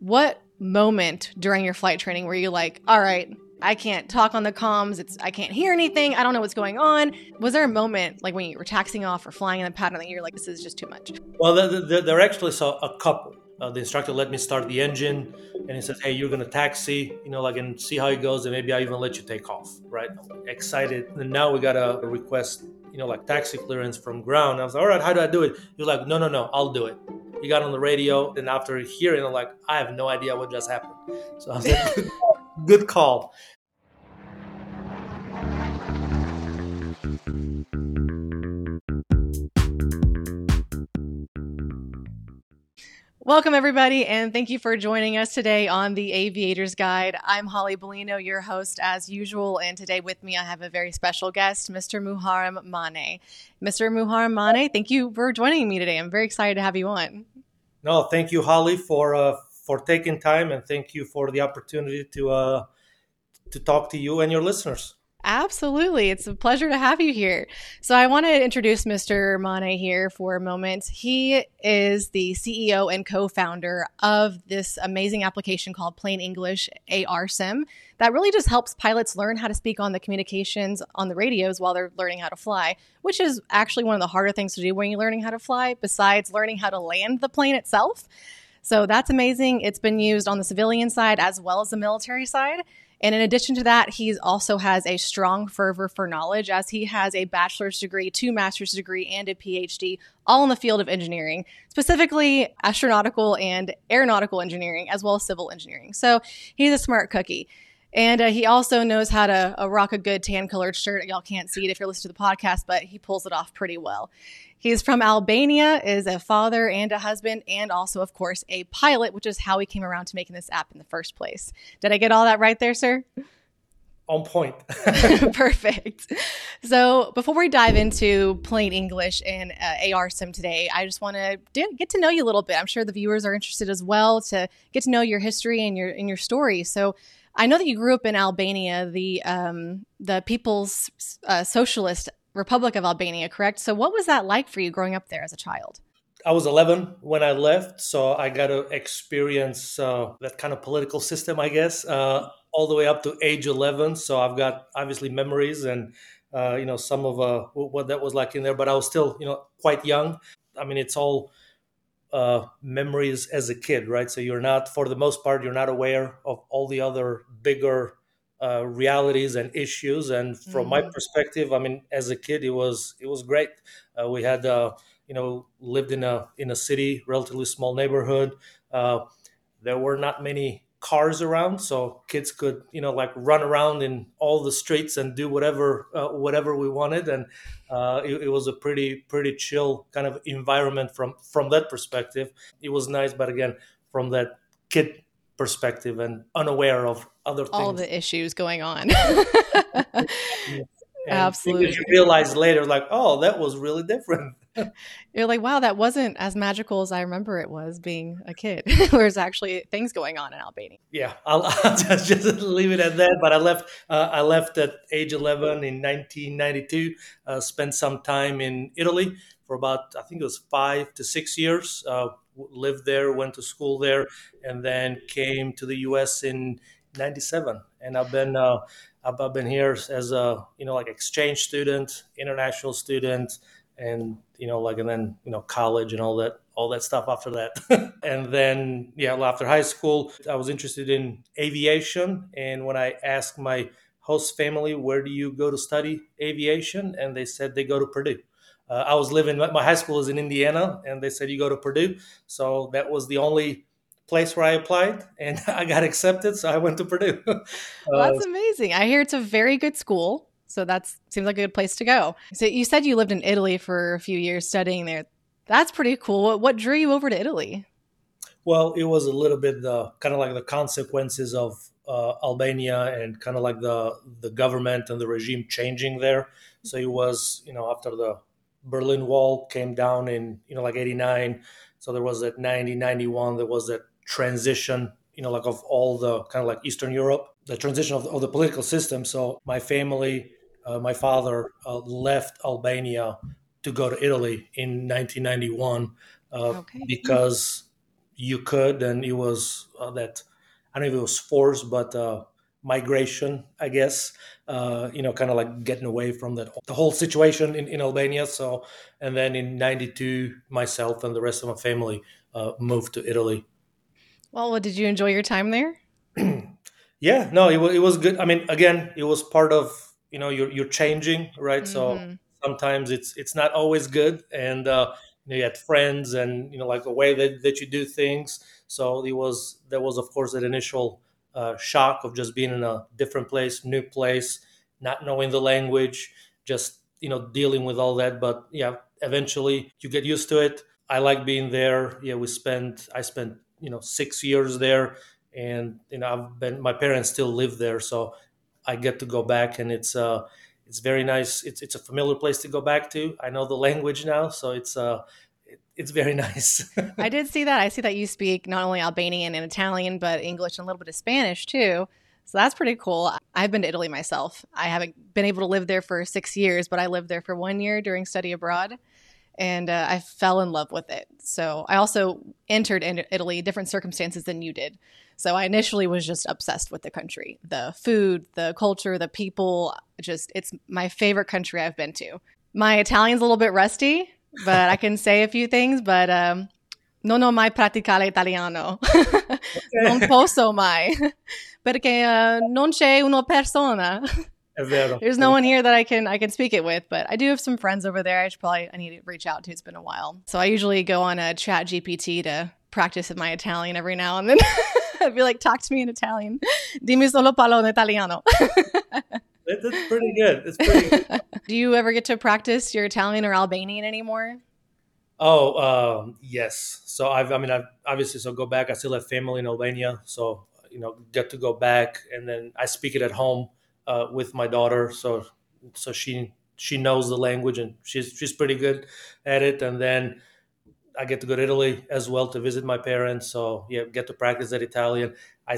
What moment during your flight training were you like, all right, I can't talk on the comms. I can't hear anything. I don't know what's going on. Was there a moment like when you were taxiing off or flying in the pattern that you're like, this is just too much? Well, there actually saw a couple. The instructor let me start the engine, and he says, "Hey, you're gonna taxi, and see how it goes, and maybe I even let you take off." Right? I'm excited. And now we got a request, like taxi clearance from ground. I was like, "All right, how do I do it?" He was like, "No, no, no, I'll do it." He got on the radio, and after hearing, I'm like, "I have no idea what just happened." So I was like, "Good call." Welcome, everybody, and thank you for joining us today on the Aviator's Guide. I'm Holly Bellino, your host as usual, and today with me I have a very special guest, Mr. Muharrem Mane. Mr. Muharrem Mane, thank you for joining me today. I'm very excited to have you on. No, thank you, Holly, for taking time, and thank you for the opportunity to talk to you and your listeners. Absolutely. It's a pleasure to have you here. So I want to introduce Mr. Mane here for a moment. He is the CEO and co-founder of this amazing application called Plain English ARSIM that really just helps pilots learn how to speak on the communications on the radios while they're learning how to fly, which is actually one of the harder things to do when you're learning how to fly, besides learning how to land the plane itself. So that's amazing. It's been used on the civilian side as well as the military side. And in addition to that, he also has a strong fervor for knowledge, as he has a bachelor's degree, 2 master's degree, and a PhD, all in the field of engineering, specifically astronautical and aeronautical engineering, as well as civil engineering. So he's a smart cookie. And he also knows how to rock a good tan-colored shirt. Y'all can't see it if you're listening to the podcast, but he pulls it off pretty well. He's from Albania, is a father and a husband, and also, of course, a pilot, which is how he came around to making this app in the first place. Did I get all that right there, sir? On point. Perfect. So before we dive into plain English and ARSIM today, I just want to get to know you a little bit. I'm sure the viewers are interested as well to get to know your history and your story. So I know that you grew up in Albania, the People's Socialist Republic of Albania, correct? So what was that like for you growing up there as a child? I was 11 when I left, so I got to experience that kind of political system, I guess, all the way up to age 11. So I've got obviously memories and some of what that was like in there, but I was still quite young. I mean, it's all memories as a kid, right? So you're not, for the most part, you're not aware of all the other bigger realities and issues. And from my perspective, I mean, as a kid, it was great. We had lived in a city, relatively small neighborhood. There were not many cars around, so kids could like run around in all the streets and do whatever we wanted. And it was a pretty chill kind of environment from that perspective. It was nice, but again, from that kid perspective and unaware of other things, all the issues going on. And absolutely, you realize later, like, oh, that was really different. You're like, wow, that wasn't as magical as I remember it was being a kid. There's actually things going on in Albania. Yeah, I'll just leave it at that. But I left at age 11 in 1992. Spent some time in Italy for about, I think it was 5 to 6 years. Lived there, went to school there, and then came to the U.S. in '97. And I've been here as a like exchange student, international student, and and then college and all that stuff after that. And then after high school, I was interested in aviation. And when I asked my host family, where do you go to study aviation, and they said they go to Purdue. I was living, my high school is in Indiana, and they said you go to Purdue. So that was the only place where I applied, and I got accepted. So I went to Purdue. Well, that's amazing. I hear it's a very good school. So that seems like a good place to go. So you said you lived in Italy for a few years studying there. That's pretty cool. What drew you over to Italy? Well, it was a little bit kind of like the consequences of Albania and kind of like the government and the regime changing there. So it was, after the Berlin Wall came down in, like 89. So there was that 90, 91, there was that transition, like of all the kind of like Eastern Europe, the transition of the political system. So my family, my father left Albania to go to Italy in 1991 because you could, and it was that, I don't know if it was forced, but migration, I guess. Kind of like getting away from the whole situation in Albania. So, and then in '92, myself and the rest of my family moved to Italy. Well, did you enjoy your time there? Yeah, no, it was good. I mean, again, it was part of, you're changing, right? So Hmm. sometimes it's not always good, and you had friends, and like the way that you do things. So there was of course that initial shock of just being in a different place, new place, not knowing the language, just dealing with all that. But yeah, eventually you get used to it. I like being there. Yeah, I spent 6 years there, and my parents still live there, so I get to go back, and it's very nice. It's a familiar place to go back to. I know the language now, so it's very nice. I did see that. I see that you speak not only Albanian and Italian, but English and a little bit of Spanish too. So that's pretty cool. I've been to Italy myself. I haven't been able to live there for 6 years, but I lived there for 1 year during study abroad, and I fell in love with it. So I also entered in Italy, different circumstances than you did. So I initially was just obsessed with the country, the food, the culture, the people. Just, it's my favorite country I've been to. My Italian's a little bit rusty, but I can say a few things. But non ho mai praticato italiano. Non posso mai. Perché non c'è una persona. È vero. There's no one here that I can speak it with, but I do have some friends over there. I need to reach out to. It's been a while, so I usually go on a Chat GPT to practice my Italian every now and then. I'd be like, talk to me in Italian. Dimmi solo parlo in italiano. That's pretty good. It's pretty good. Do you ever get to practice your Italian or Albanian anymore? Oh, yes. So I've obviously, so go back. I still have family in Albania, so get to go back, and then I speak it at home with my daughter. So she knows the language, and she's pretty good at it. And then I get to go to Italy as well to visit my parents. So yeah, get to practice that Italian.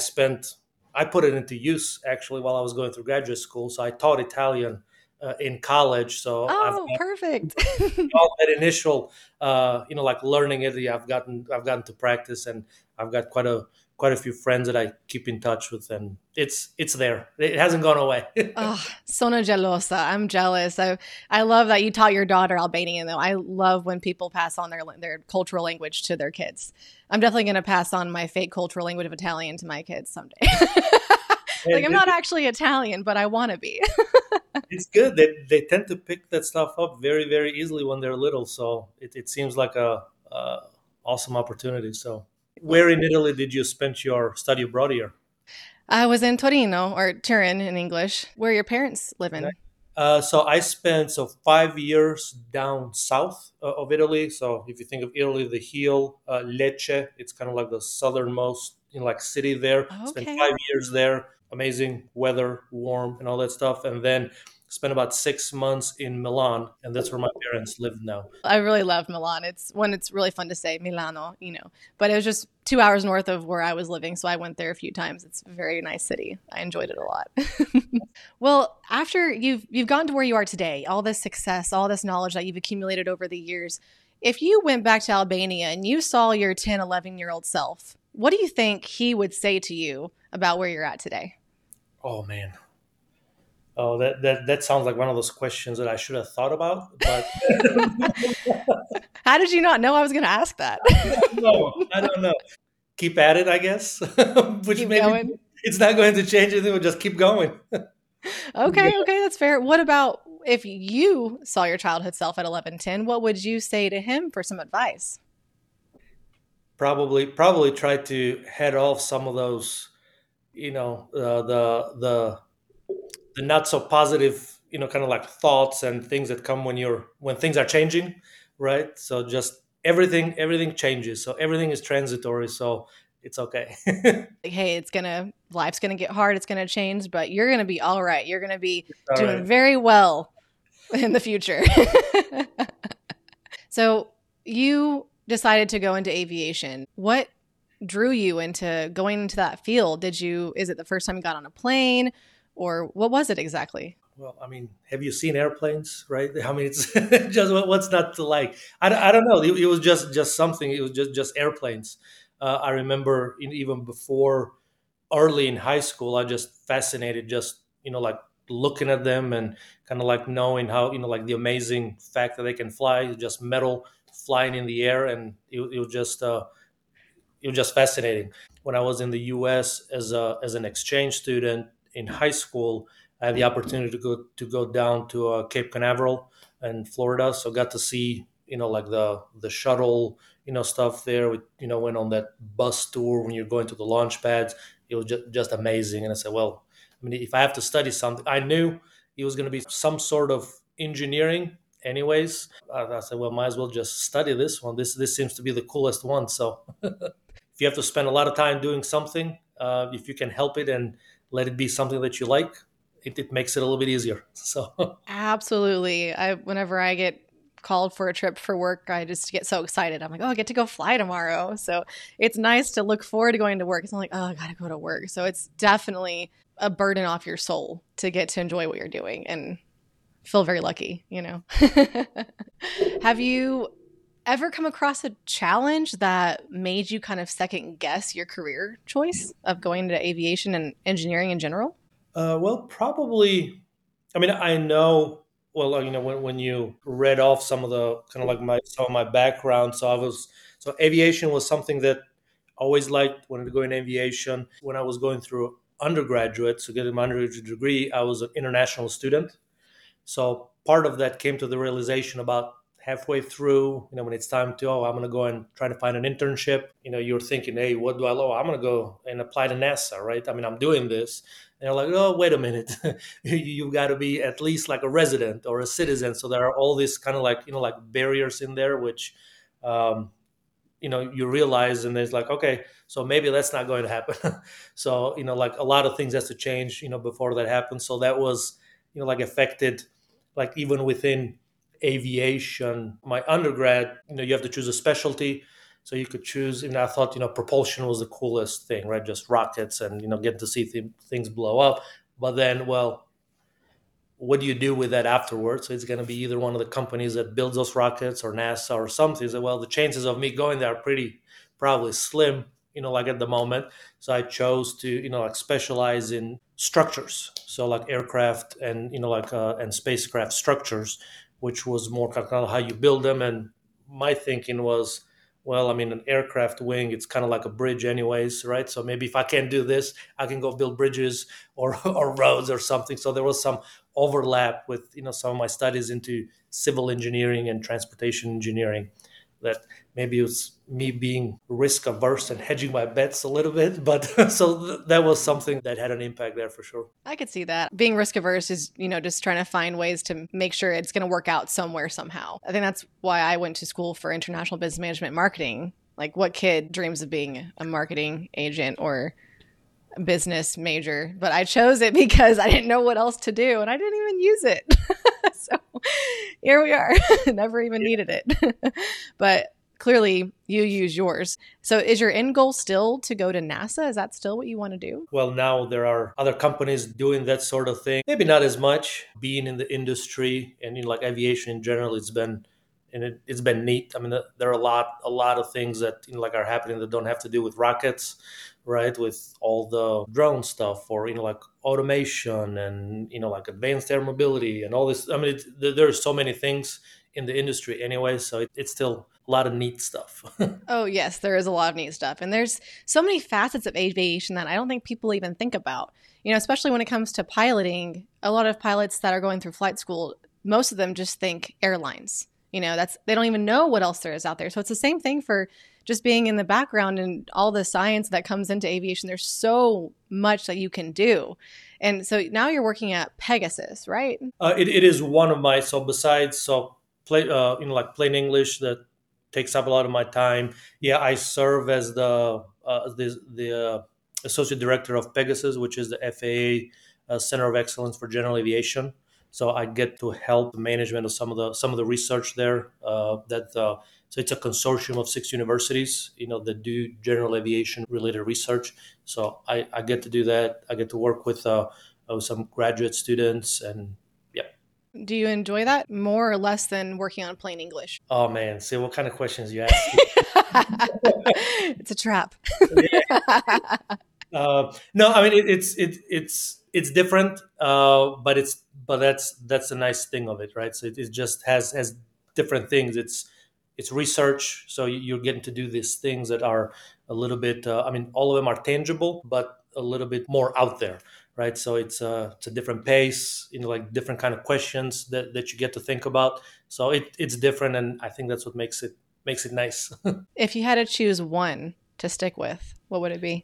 I put it into use actually while I was going through graduate school. So I taught Italian in college. So I've Oh, perfect. all that initial like learning it. Yeah, I've gotten to practice, and I've got quite a few friends that I keep in touch with, and it's there. It hasn't gone away. Oh, sono gelosa. I'm jealous. I love that you taught your daughter Albanian, though. I love when people pass on their cultural language to their kids. I'm definitely going to pass on my fake cultural language of Italian to my kids someday. Like, I'm And not actually Italian, but I want to be. it's good. They tend to pick that stuff up very, very easily when they're little. So it seems like a awesome opportunity. So where in Italy did you spend your study abroad here? I was in Torino, or Turin in English, where your parents live in. So I spent 5 years down south of Italy. So if you think of Italy, the heel, Lecce, it's kind of like the southernmost like city there. Spent Okay. 5 years there. Amazing weather, warm, and all that stuff. And then spent about 6 months in Milan, and that's where my parents live now. I really love Milan. It's really fun to say Milano. But it was just 2 hours north of where I was living, so I went there a few times. It's a very nice city. I enjoyed it a lot. Well, after you've gotten to where you are today, all this success, all this knowledge that you've accumulated over the years, if you went back to Albania and you saw your 10, 11-year-old self, what do you think he would say to you about where you're at today? Oh man. Oh, that sounds like one of those questions that I should have thought about, but How did you not know I was going to ask that? no, I don't know. Keep at it, I guess. Which Keep maybe going. it's not going to change anything. We'll just keep going. Okay, okay, that's fair. What about if you saw your childhood self at 11, 10? What would you say to him for some advice? Probably try to head off some of those, the not so positive, kind of like thoughts and things that come when things are changing, right? So just everything changes. So everything is transitory. So it's okay. Like, hey, life's gonna get hard, it's gonna change, but you're gonna be all right. You're gonna be All doing right. very well in the future. So you decided to go into aviation. What drew you into going into that field? Is it the first time you got on a plane, or what was it exactly? Well, I mean, have you seen airplanes, right? I mean, it's just what's not to like. I don't know. It was just something. It was just airplanes. I remember even before early in high school, I just fascinated, just like looking at them and kind of like knowing how like the amazing fact that they can fly, just metal flying in the air, and it was just fascinating. When I was in the U.S. as an exchange student in high school, I had the opportunity to go down to Cape Canaveral in Florida, so got to see like the shuttle stuff there. We went on that bus tour when you're going to the launch pads. It was just amazing, and I said, well, I mean, if I have to study something, I knew it was going to be some sort of engineering. Anyways, I said, well, might as well just study this one. This seems to be the coolest one. So if you have to spend a lot of time doing something, if you can help it and let it be something that you like, it makes it a little bit easier. So Absolutely. Whenever I get called for a trip for work, I just get so excited. I'm like, oh, I get to go fly tomorrow. So it's nice to look forward to going to work. It's not like, oh, I got to go to work. So it's definitely a burden off your soul to get to enjoy what you're doing and feel very lucky. Have you ever come across a challenge that made you kind of second guess your career choice of going to aviation and engineering in general? well, probably. I mean, I know. Well, when you read off some of the kind of like some of my background, so aviation was something that I always liked. Wanted to go in aviation. When I was going through undergraduate, so getting my undergraduate degree, I was an international student. So part of that came to the realization about halfway through, when it's time to, I'm going to go and try to find an internship. You're thinking, hey, what do I know? I'm going to go and apply to NASA, right? I mean, I'm doing this. And they're like, oh, wait a minute. You've got to be at least like a resident or a citizen. So there are all these kind of like, like barriers in there, which, um, you realize, and it's like, okay, so maybe that's not going to happen. So, like a lot of things has to change, before that happens. So that was, like affected, like even within aviation, my undergrad, you have to choose a specialty. So you could choose, and I thought, propulsion was the coolest thing, right? Just rockets and, get to see things blow up. But then, well, what do you do with that afterwards? So it's going to be either one of the companies that builds those rockets or NASA or something. So, well, the chances of me going there are pretty probably slim, like at the moment. So I chose to, like specialize in structures. So like aircraft and, and spacecraft structures, which was more kind of how you build them. And my thinking was, well, I mean, an aircraft wing, it's kind of like a bridge anyways, right? So maybe if I can't do this, I can go build bridges or, or roads or something. So there was some overlap with some of my studies into civil engineering and transportation engineering, that maybe it was me being risk averse and hedging my bets a little bit, but that was something that had an impact there for sure. I could see that. Being risk averse is, just trying to find ways to make sure it's going to work out somewhere, somehow. I think that's why I went to school for international business management marketing. Like, what kid dreams of being a marketing agent or a business major? But I chose it because I didn't know what else to do and I didn't even use it. So here we are. Never even needed it. But clearly you use yours. So is your end goal still to go to NASA? Is that still what you want to do? Well, now there are other companies doing that sort of thing. Maybe not as much. Being in the industry and like aviation in general, it's been neat. I mean, there are a lot of things that like are happening that don't have to do with rockets, right? With all the drone stuff, or like automation and like advanced air mobility and all this. I mean, there's so many things in the industry anyway, so it's still a lot of neat stuff. Oh, yes, there is a lot of neat stuff. And there's so many facets of aviation that I don't think people even think about. Especially when it comes to piloting, a lot of pilots that are going through flight school, most of them just think airlines. They don't even know what else there is out there. So it's the same thing for just being in the background and all the science that comes into aviation. There's so much that you can do. And so now you're working at Pegasus, right? It is one of my, so besides, like plain English that takes up a lot of my time. Yeah, I serve as the associate director of Pegasus, which is the FAA Center of Excellence for General Aviation. So I get to help the management of some of the research there. So it's a consortium of 6 universities, that do general aviation related research. So I get to do that. I get to work with some graduate students, and yeah. Do you enjoy that more or less than working on plain English? Oh man, see what kind of questions you ask. It's a trap. No, I mean it's different, but that's the nice thing of it, right? So it just has different things. It's research, so you're getting to do these things that are a little bit. I mean, all of them are tangible, but a little bit more out there, right? So it's a different pace, like different kind of questions that you get to think about. So it's different, and I think that's what makes it nice. If you had to choose one to stick with, what would it be?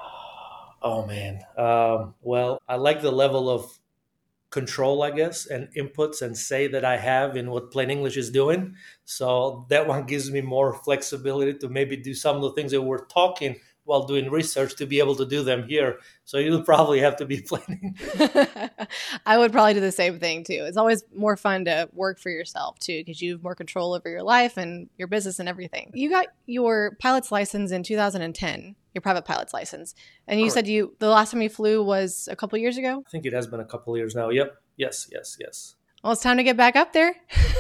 Oh man. Well, I like the level of control, I guess, and inputs and say that I have in what plain English is doing. So that one gives me more flexibility to maybe do some of the things that we're talking while doing research to be able to do them here. So you'll probably have to be plain English. I would probably do the same thing too. It's always more fun to work for yourself too, because you have more control over your life and your business and everything. You got your pilot's license in 2010, your private pilot's license, and you Correct. said the last time you flew was a couple years ago. I think it has been a couple of years now. Yep. Yes. Yes. Yes. Well, it's time to get back up there.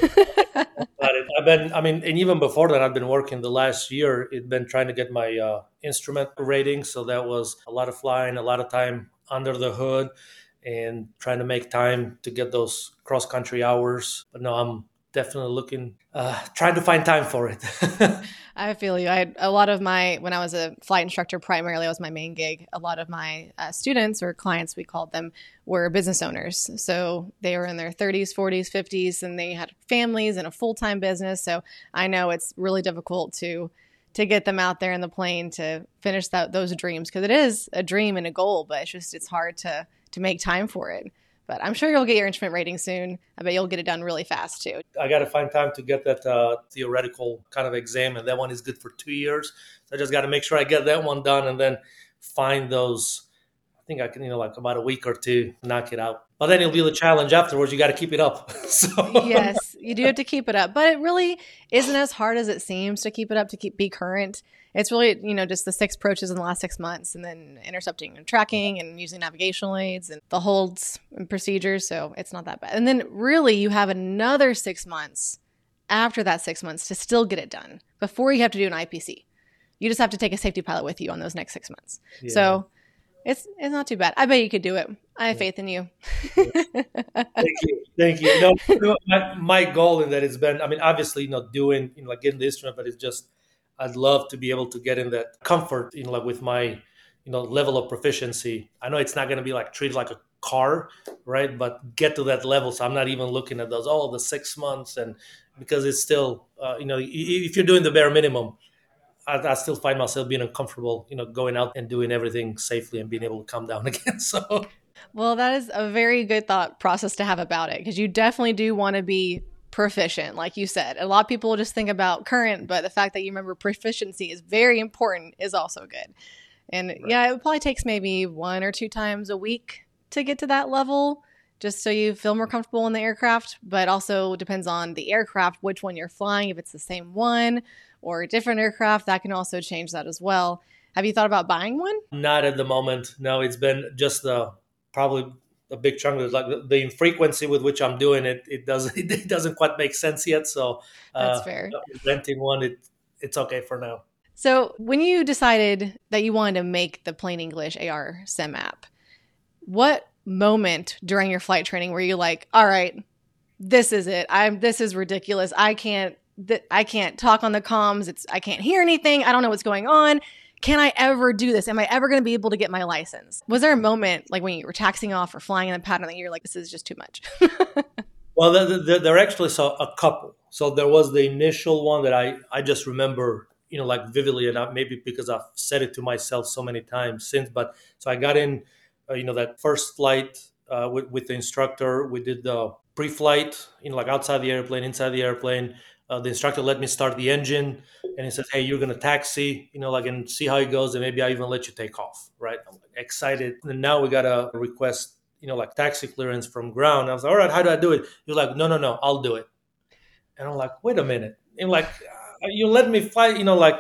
Got it. I mean, and even before that, I've been working the last year. It's been trying to get my instrument rating. So that was a lot of flying, a lot of time under the hood, and trying to make time to get those cross country hours. But no, I'm definitely trying to find time for it. I feel you. I had a lot of when I was a flight instructor, primarily, that was my main gig. A lot of my students or clients, we called them, were business owners. So they were in their 30s, 40s, 50s, and they had families and a full-time business. So I know it's really difficult to get them out there in the plane to finish those dreams, because it is a dream and a goal, but it's hard to make time for it. But I'm sure you'll get your instrument rating soon. I bet you'll get it done really fast too. I got to find time to get that theoretical kind of exam, and that one is good for 2 years. So I just got to make sure I get that one done, and then find those. I think I can, like about a week or two, knock it out. But then it'll be the challenge afterwards. You got to keep it up. So Yes, you do have to keep it up, but it really isn't as hard as it seems to keep it up, to be current. It's really, just the 6 approaches in the last 6 months, and then intercepting and tracking and using navigational aids and the holds and procedures. So it's not that bad. And then really you have another 6 months after that 6 months to still get it done before you have to do an IPC. You just have to take a safety pilot with you on those next 6 months. yeah. So it's not too bad. I bet you could do it. I have faith in you. Thank you. Thank you. My goal in that has been, I mean, obviously, doing, like getting the instrument, but it's just, I'd love to be able to get in that comfort, like with my, level of proficiency. I know it's not going to be like treated like a car, right? But get to that level. So I'm not even looking at the 6 months, and because it's still, if you're doing the bare minimum, I still find myself being uncomfortable, going out and doing everything safely and being able to calm down again. So Well, that is a very good thought process to have about it, because you definitely do want to be proficient, like you said. A lot of people just think about current, but the fact that you remember proficiency is very important is also good. And right. yeah, it probably takes maybe 1 or 2 times a week to get to that level, just so you feel more comfortable in the aircraft. But also depends on the aircraft, which one you're flying. If it's the same one or a different aircraft, that can also change that as well. Have you thought about buying one? Not at the moment. No, it's been just probably a big chunk of like the infrequency with which I'm doing it. It doesn't it doesn't quite make sense yet. So That's fair. renting one, it's okay for now. So when you decided that you wanted to make the Plain English AR Sim app, what moment during your flight training were you like, all right, this is it. This is ridiculous. I can't talk on the comms. I can't hear anything. I don't know what's going on. Can I ever do this? Am I ever going to be able to get my license? Was there a moment like when you were taxing off or flying in the pattern that you're like, this is just too much? Well, there actually saw a couple. So there was the initial one that I just remember, like vividly, and maybe because I've said it to myself so many times since. But so I got in, that first flight with the instructor. We did the pre-flight, like outside the airplane, inside the airplane. The instructor let me start the engine, and he said, "Hey, you're gonna taxi, and see how it goes, and maybe I even let you take off." Right? I'm like, excited, and now we got a request, like taxi clearance from ground. I was like, "All right, how do I do it?" He was like, "No, I'll do it." And I'm like, "Wait a minute!" And like, you let me fly,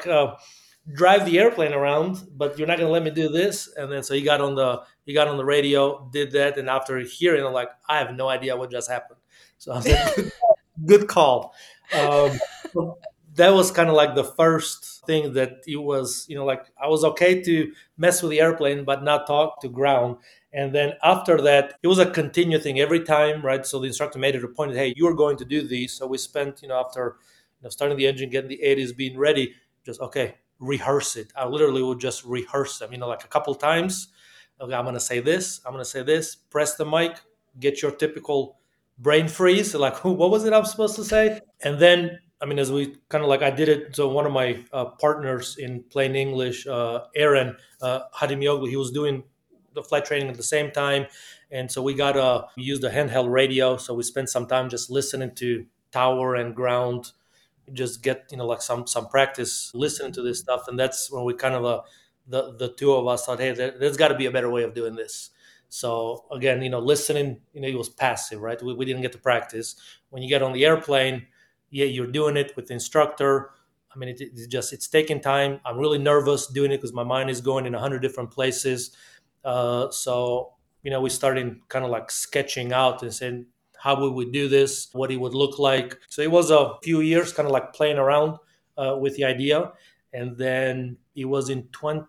drive the airplane around, but you're not gonna let me do this. And then so he got on the radio, did that, and after hearing, I'm like, I have no idea what just happened. So I said, good call. So that was kind of like the first thing that it was, like I was okay to mess with the airplane, but not talk to ground. And then after that, it was a continued thing every time, right? So the instructor made it a point, hey, you are going to do these. So we spent, after starting the engine, getting the 80s, being ready, just okay, rehearse it. I literally would just rehearse them, like a couple times. Okay, I'm gonna say this, I'm gonna say this, press the mic, get your typical brain freeze, like what was it I'm supposed to say? And then as we kind of like I did it, so one of my partners in plain English, Aaron Hadimioglu, he was doing the flight training at the same time, and so we used a handheld radio, so we spent some time just listening to tower and ground, just get like some practice listening to this stuff. And that's when we kind of the two of us thought, hey, there's got to be a better way of doing this. So again, listening, it was passive, right? We didn't get to practice. When you get on the airplane, yeah, you're doing it with the instructor. It's taking time. I'm really nervous doing it because my mind is going in 100 different places. So we started kind of like sketching out and saying, how would we do this, what it would look like. So it was a few years kind of like playing around with the idea. And then it was in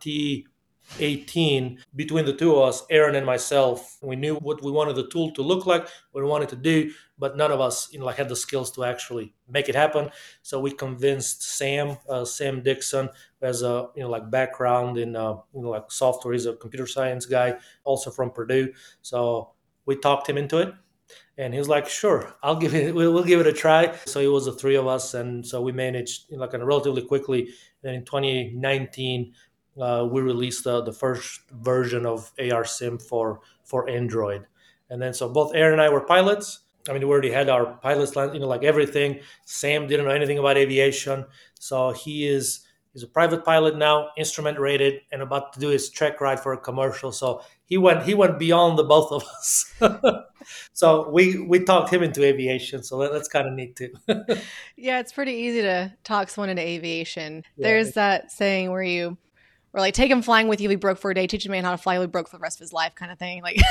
2018, between the two of us, Aaron and myself, we knew what we wanted the tool to look like, what we wanted to do, but none of us like had the skills to actually make it happen. So we convinced Sam Dixon, who has a like background in like software. He's a computer science guy, also from Purdue. So we talked him into it, and he was like, "Sure, I'll give it. We'll give it a try." So it was the three of us, and so we managed, like, kind of relatively quickly. And in 2019, we released the first version of ARSim for Android. And then so both Aaron and I were pilots. We already had our pilot's license, like everything. Sam didn't know anything about aviation, so he's a private pilot now, instrument rated, and about to do his check ride for a commercial. So he went beyond the both of us. So we talked him into aviation. So that's kind of neat too. Yeah, it's pretty easy to talk someone into aviation. Yeah. There's that saying where you or like take him flying with you, he broke for a day, teach a man how to fly, he broke for the rest of his life kind of thing. Like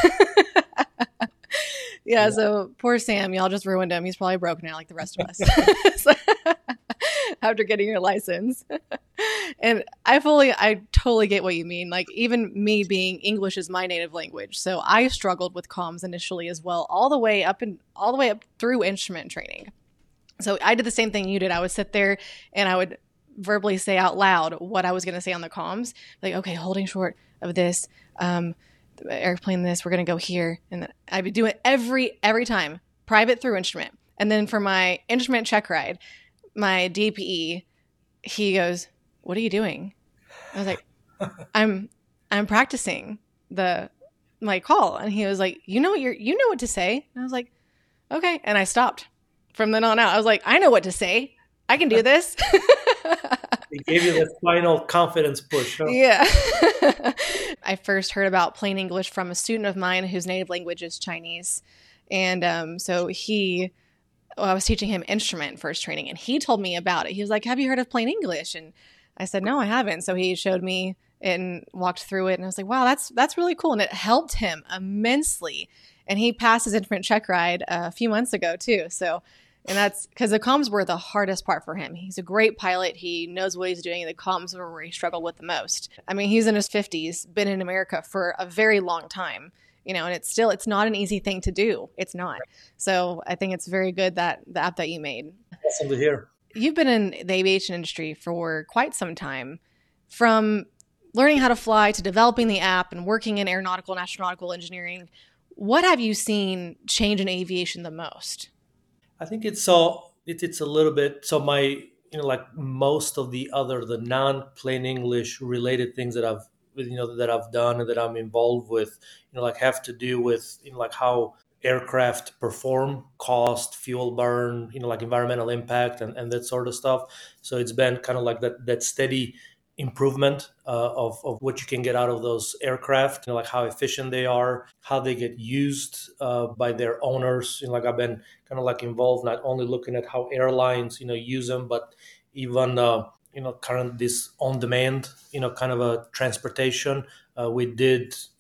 yeah, Yeah. so poor Sam, y'all just ruined him. He's probably broke now like the rest of us. So, after getting your license. And I totally get what you mean. Like even me being English is my native language. So I struggled with comms initially as well, all the way up through instrument training. So I did the same thing you did. I would sit there and I would verbally say out loud what I was going to say on the comms. Like, okay, holding short of this, airplane this, we're going to go here. And I'd be doing it every time, private through instrument. And then for my instrument check ride, my DPE, he goes, "What are you doing?" I was like, I'm practicing my call." And he was like, you know what to say. And I was like, okay. And I stopped from then on out. I was like, I know what to say. I can do this. He gave you the final confidence push. Huh? Yeah. I first heard about plain English from a student of mine whose native language is Chinese. And so I was teaching him instrument first training, and he told me about it. He was like, "Have you heard of plain English?" And I said, "No, I haven't." So he showed me and walked through it, and I was like, "Wow, that's really cool." And it helped him immensely. And he passed his instrument check ride a few months ago too. So, and that's because the comms were the hardest part for him. He's a great pilot. He knows what he's doing. The comms were where he struggled with the most. He's in his 50s, been in America for a very long time. And it's not an easy thing to do. It's not. So I think it's very good that the app that you made. Awesome to hear. You've been in the aviation industry for quite some time, from learning how to fly to developing the app and working in aeronautical and astronautical engineering. What have you seen change in aviation the most? I think it's a little bit, so my, like most of the non plain English related things that I've done and that I'm involved with, like have to do with, like how aircraft perform, cost, fuel burn, like environmental impact, and that sort of stuff. So it's been kind of like that steady improvement of what you can get out of those aircraft, like how efficient they are, how they get used by their owners. Like I've been kind of like involved, not only looking at how airlines, use them, but even current this on demand, kind of a transportation. We did, like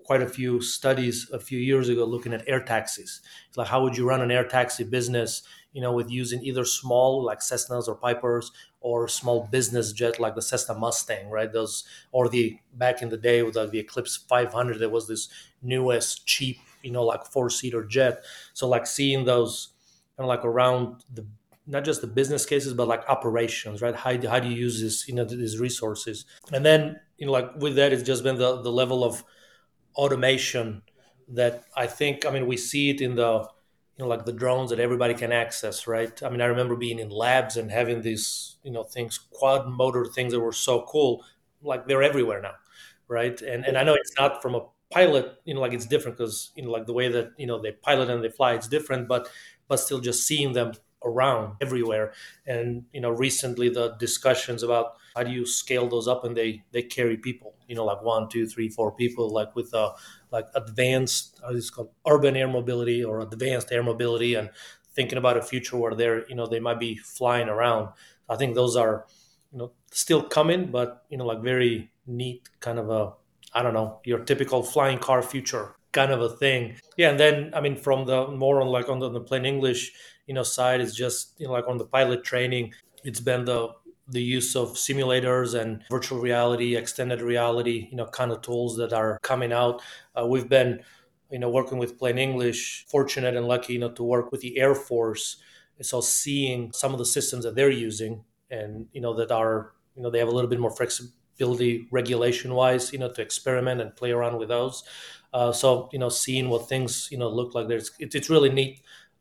quite a few studies a few years ago looking at air taxis. It's like, how would you run an air taxi business, with using either small like Cessnas or Pipers, or small business jet like the Cessna Mustang, right? Those, or the back in the day with the Eclipse 500, there was this newest cheap, like four-seater jet. So like seeing those kind of like around the, not just the business cases, but like operations, right? How do you use this, these resources? And then, like with that, it's just been the level of automation that I think, I mean, we see it in the, like the drones that everybody can access, right? I mean, I remember being in labs and having these, things, quad motor things that were so cool, like they're everywhere now, right? And I know it's not from a pilot, like it's different because, like the way that, they pilot and they fly, it's different, but still just seeing them around everywhere. And recently the discussions about how do you scale those up, and they carry people, like one, two, three, four people, like with like advanced, how is it called, urban air mobility or advanced air mobility, and thinking about a future where they're, they might be flying around. I think those are, still coming, but like very neat kind of a, I don't know, your typical flying car future kind of a thing. Yeah, and then I mean, from the more on like on the plain English, side is just, like on the pilot training, it's been the use of simulators and virtual reality, extended reality, kind of tools that are coming out. We've been, working with plain English, fortunate and lucky, to work with the Air Force. So seeing some of the systems that they're using, and that are, they have a little bit more flexibility regulation wise, to experiment and play around with those. So seeing what things look like, it's really neat,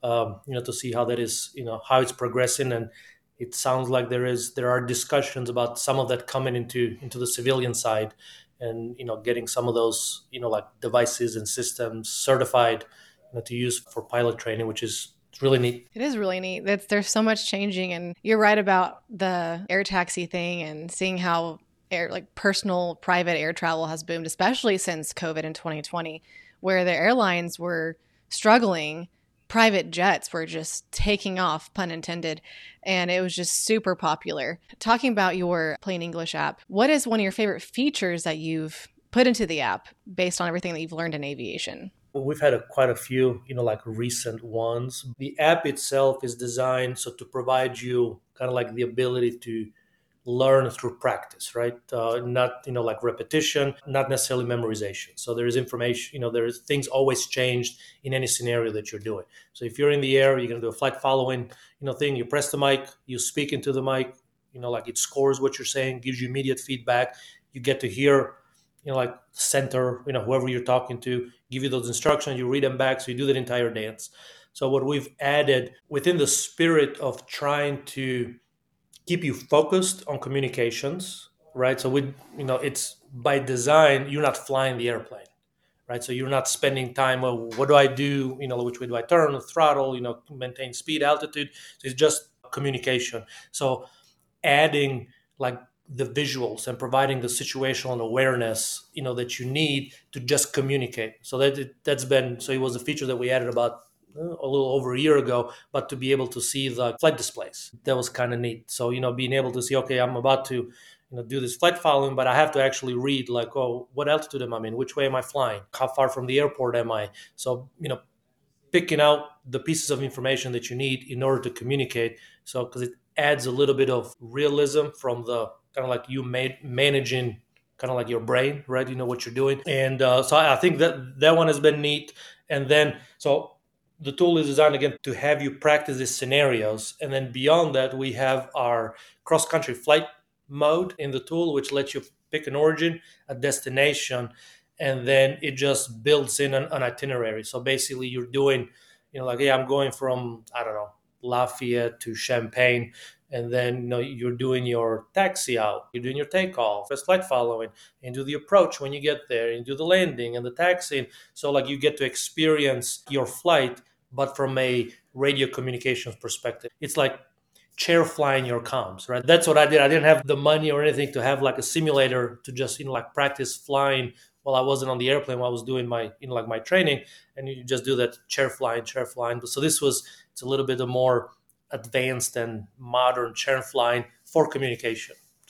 to see how that is, how it's progressing. And it sounds like there are discussions about some of that coming into the civilian side, and getting some of those, like devices and systems certified, to use for pilot training, which is, it's really neat. It is really neat. There's so much changing, and you're right about the air taxi thing and seeing how air, like personal private air travel has boomed, especially since COVID in 2020, where the airlines were struggling. Private jets were just taking off, pun intended, and it was just super popular. Talking about your Plain English app, what is one of your favorite features that you've put into the app based on everything that you've learned in aviation? We've had quite a few, like recent ones. The app itself is designed so to provide you kind of like the ability to learn through practice, right? Not, like repetition, not necessarily memorization. So there is information, there is things always changed in any scenario that you're doing. So if you're in the air, you're going to do a flight following, thing, you press the mic, you speak into the mic, like it scores what you're saying, gives you immediate feedback. You get to hear, like center, whoever you're talking to, give you those instructions, you read them back. So you do that entire dance. So what we've added within the spirit of trying to keep you focused on communications, right? So it's by design, you're not flying the airplane, right? So you're not spending time, well, what do I do? Which way do I turn the throttle, maintain speed, altitude. So it's just communication. So adding like the visuals and providing the situational awareness, that you need to just communicate. So that's been, so it was a feature that we added about a little over a year ago, but to be able to see the flight displays, that was kind of neat. So, being able to see, okay, I'm about to, do this flight following, but I have to actually read like, oh, what altitude am I in? Which way am I flying? How far from the airport am I? So, picking out the pieces of information that you need in order to communicate. So, because it adds a little bit of realism from the kind of like you managing kind of like your brain, right? You know what you're doing. And so I think that one has been neat. And then, so the tool is designed again to have you practice these scenarios. And then beyond that, we have our cross country flight mode in the tool, which lets you pick an origin, a destination, and then it just builds in an itinerary. So basically, you're doing, like, yeah, I'm going from, I don't know, Lafayette to Champaign, and then you're doing your taxi out, you're doing your takeoff, first flight following, and do the approach when you get there, and do the landing and the taxiing. So like you get to experience your flight, but from a radio communications perspective. It's like chair flying your comms, right? That's what I did. I didn't have the money or anything to have like a simulator to just, like practice flying while I wasn't on the airplane, while I was doing my, like my training. And you just do that chair flying. But so it's a little bit of more advanced and modern chair flying for communication.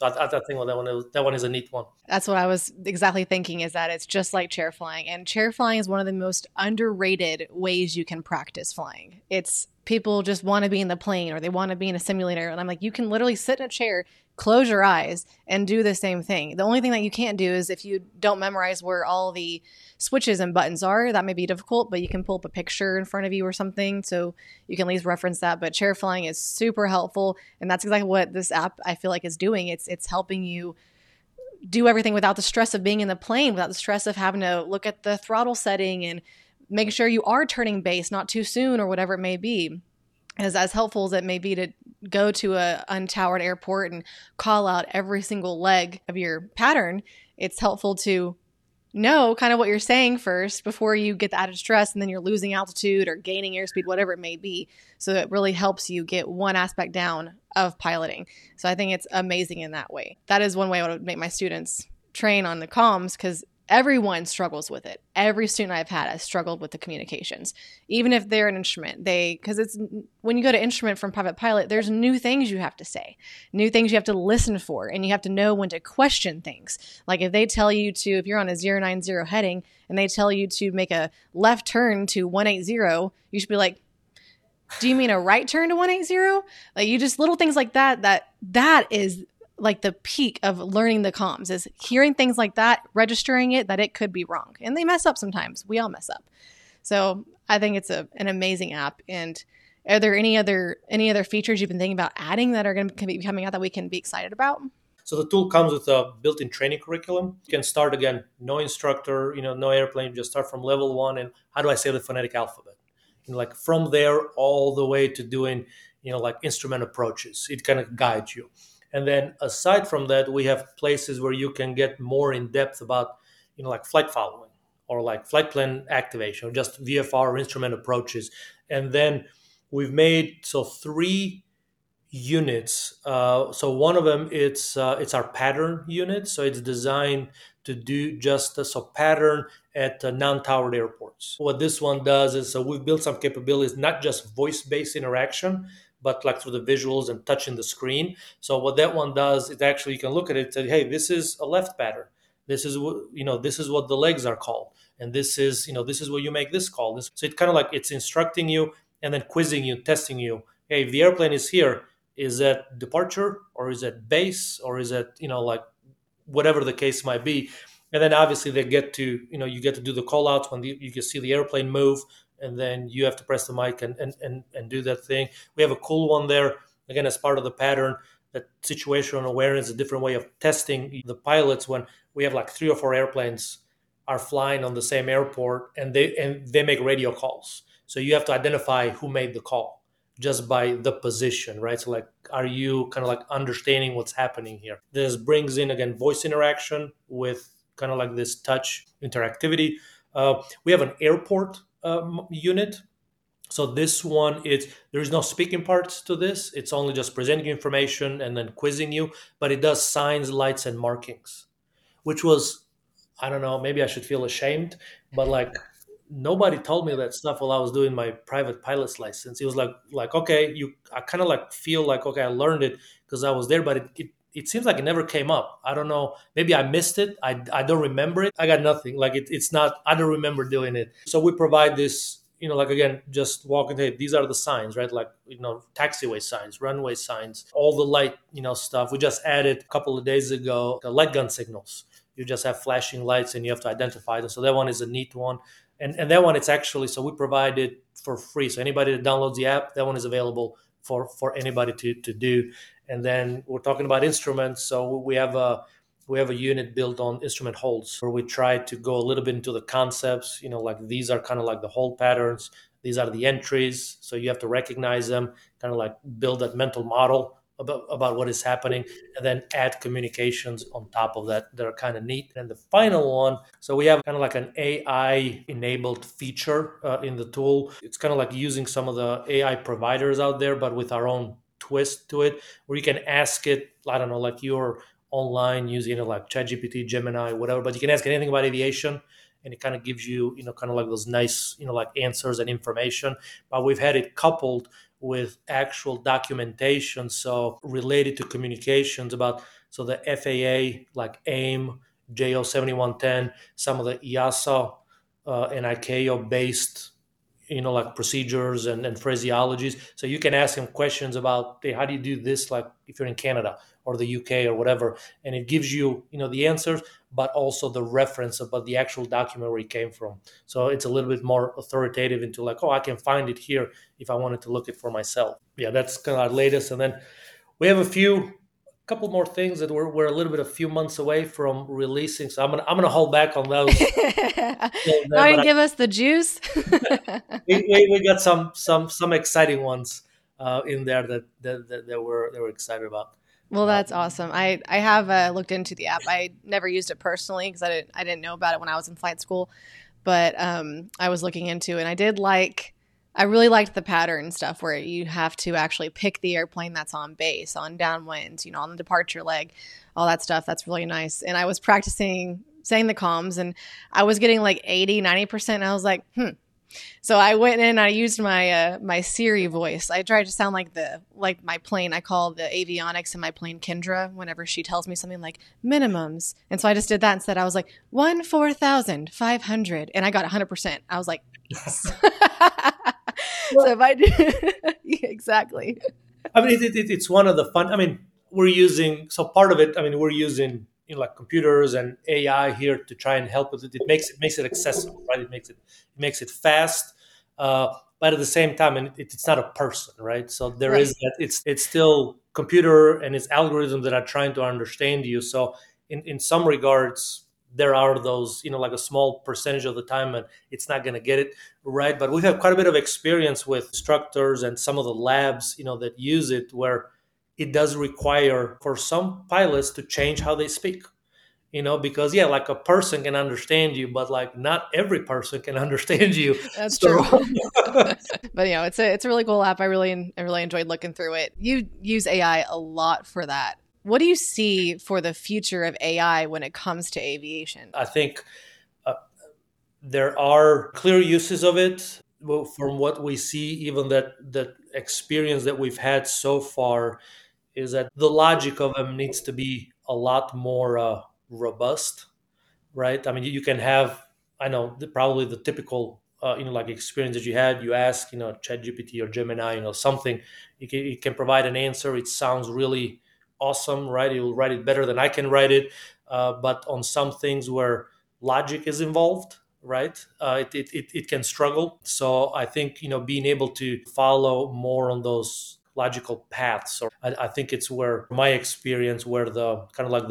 So I think that one is a neat one. That's what I was exactly thinking, is that it's just like chair flying. And chair flying is one of the most underrated ways you can practice flying. It's people just want to be in the plane or they want to be in a simulator. And I'm like, you can literally sit in a chair, close your eyes, and do the same thing. The only thing that you can't do is if you don't memorize where all the switches and buttons are, that may be difficult, but you can pull up a picture in front of you or something so you can at least reference that. But chair flying is super helpful. And that's exactly what this app I feel like is doing. It's helping you do everything without the stress of being in the plane, without the stress of having to look at the throttle setting and making sure you are turning base not too soon or whatever it may be. As helpful as it may be to go to a untowered airport and call out every single leg of your pattern, it's helpful to know kind of what you're saying first before you get the added stress and then you're losing altitude or gaining airspeed, whatever it may be. So it really helps you get one aspect down of piloting. So I think it's amazing in that way. That is one way I would make my students train on the comms, because everyone struggles with it. Every student I've had has struggled with the communications, even if they're an instrument. Because it's when you go to instrument from private pilot, there's new things you have to say, new things you have to listen for, and you have to know when to question things. Like if they tell you to, if you're on a 090 heading and they tell you to make a left turn to 180, you should be like, do you mean a right turn to 180? Like you just little things like that is like the peak of learning the comms, is hearing things like that, registering it, that it could be wrong. And they mess up sometimes. We all mess up. So I think it's an amazing app. And are there any other features you've been thinking about adding that are going to be coming out that we can be excited about? So the tool comes with a built-in training curriculum. You can start, again, no instructor, no airplane, just start from level 1 and how do I say the phonetic alphabet? Like from there all the way to doing, like instrument approaches. It kind of guides you. And then aside from that, we have places where you can get more in depth about, like flight following or like flight plan activation, or just VFR or instrument approaches. And then we've made 3 units. So one of them, it's our pattern unit. So it's designed to do just pattern at non-towered airports. What this one does is, we've built some capabilities, not just voice-based interaction, but like through the visuals and touching the screen. So what that one does is actually you can look at it and say, hey, this is a left pattern. This is what this is what the legs are called, and this is where you make this call. So it kind of like it's instructing you and then quizzing you, testing you. Hey, if the airplane is here, is that departure or is that base or is that like whatever the case might be. And then obviously they get to you get to do the call outs when you can see the airplane move, and then you have to press the mic and do that thing. We have a cool one there, again, as part of the pattern, that situational awareness, a different way of testing the pilots when we have like 3 or 4 airplanes are flying on the same airport, and they make radio calls. So you have to identify who made the call just by the position, right? So like, are you kind of like understanding what's happening here? This brings in, again, voice interaction with kind of like this touch interactivity. We have an airport unit. So this one, there is no speaking parts to this. It's only just presenting you information and then quizzing you, but it does signs, lights, and markings, which was, I don't know, maybe I should feel ashamed, but like nobody told me that stuff while I was doing my private pilot's license. It was like okay, I kind of like feel like, okay, I learned it because I was there, but it seems like it never came up. I don't know. Maybe I missed it. I don't remember it. I got nothing. Like it's not, I don't remember doing it. So we provide this, like again, just walking, hey, these are the signs, right? Like, taxiway signs, runway signs, all the light, stuff. We just added a couple of days ago, the light gun signals. You just have flashing lights and you have to identify them. So that one is a neat one. And that one, it's actually, so we provide it for free. So anybody that downloads the app, that one is available for anybody to do. And then we're talking about instruments. So we have a unit built on instrument holds where we try to go a little bit into the concepts, like these are kind of like the hold patterns. These are the entries. So you have to recognize them, kind of like build that mental model about what is happening, and then add communications on top of that are kind of neat. And the final one, so we have kind of like an AI enabled feature in the tool. It's kind of like using some of the AI providers out there, but with our own twist to it, where you can ask it, I don't know, like you're online using like ChatGPT, Gemini, whatever, but you can ask anything about aviation, and it kind of gives you, kind of like those nice, like answers and information. But we've had it coupled with actual documentation, so related to communications about, so the FAA, like AIM, JO 7110, some of the EASA and ICAO based, like procedures and phraseologies. So you can ask him questions about, hey, how do you do this, like if you're in Canada or the UK or whatever, and it gives you, the answers, but also the reference about the actual document where it came from. So it's a little bit more authoritative into like, oh, I can find it here if I wanted to look it for myself. Yeah, that's kind of our latest. And then we have couple more things that we're a little bit a few months away from releasing. So I'm gonna hold back on those. Go ahead and give us the juice. We got some exciting ones in there that we're excited about. Well, that's awesome. I have looked into the app. I never used it personally because I didn't know about it when I was in flight school, but I was looking into it, and I really liked the pattern stuff where you have to actually pick the airplane that's on base, on downwinds, on the departure leg, all that stuff. That's really nice. And I was practicing saying the comms, and I was getting like 80-90%. And I was like, So I went in and I used my Siri voice. I tried to sound like my plane. I call the avionics in my plane Kendra whenever she tells me something like minimums. And so I just did that instead. I was like 14,500, and I got 100%. I was like, yes. So if I do yeah, exactly. I mean, it's one of the fun. I mean, part of it. I mean, we're using like computers and AI here to try and help with it. It makes it accessible, right? It makes it fast, but at the same time, and it's not a person, right? So there is that. It's still computer and it's algorithms that are trying to understand you. So in some regards, there are those, like a small percentage of the time, and it's not going to get it right. But we have quite a bit of experience with instructors and some of the labs, that use it, where it does require for some pilots to change how they speak, because yeah, like a person can understand you, but like not every person can understand you. That's true. But it's a really cool app. I really enjoyed looking through it. You use AI a lot for that. What do you see for the future of AI when it comes to aviation? I think there are clear uses of it. Well, from what we see, even that experience that we've had so far, is that the logic of them needs to be a lot more robust, right? I mean, you can have, I know, probably the typical, like experience that you had. You ask, ChatGPT or Gemini, something, it can provide an answer. It sounds really awesome, right? It will write it better than I can write it. But on some things where logic is involved, right, it can struggle. So I think, being able to follow more on those logical paths, or I think it's where my experience, where the kind of like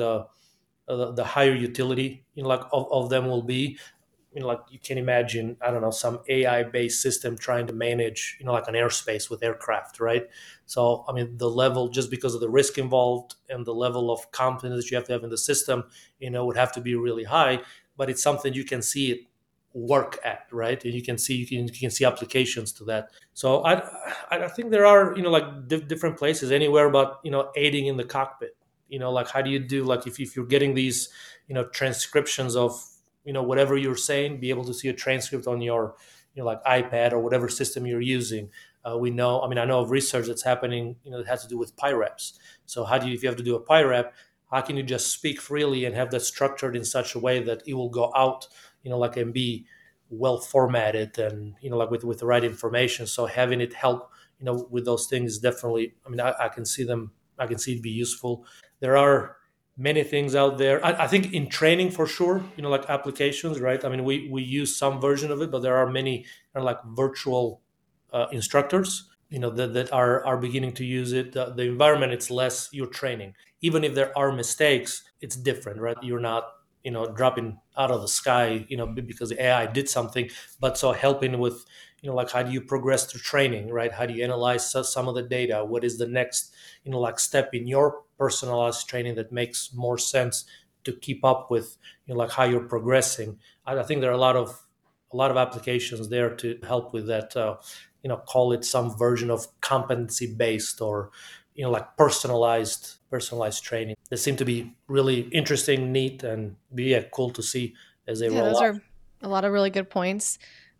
the higher utility, like of them will be. Like you can imagine, I don't know, some AI based system trying to manage, like an airspace with aircraft, right? So I mean, the level, just because of the risk involved and the level of confidence that you have to have in the system, would have to be really high. But it's something you can see it work at, right? And you can see applications to that. So I think there are, like different places anywhere, but aiding in the cockpit, like how do you do, like if you're getting these transcriptions of whatever you're saying, be able to see a transcript on your like iPad or whatever system you're using. We know, I mean, I know of research that's happening, that has to do with PIREPs. So how do you, if you have to do a PIREP, how can you just speak freely and have that structured in such a way that it will go out, like, and be well formatted and, like with the right information. So having it help, with those things, definitely, I mean, I can see them, I can see it be useful. There are many things out there. I think in training for sure, like applications, right? I mean, we use some version of it, but there are many kind of like virtual instructors, that are beginning to use it. The environment, it's less you're training. Even if there are mistakes, it's different, right? You're not, dropping out of the sky, because the AI did something, but so helping with, like how do you progress through training, right? How do you analyze some of the data? What is the next, like step in your personalized training that makes more sense to keep up with, like how you're progressing? I think there are a lot of applications there to help with that. Call it some version of competency based, or like personalized training. They seem to be really interesting, neat, and be cool to see as they roll Those out. are a lot of really good points.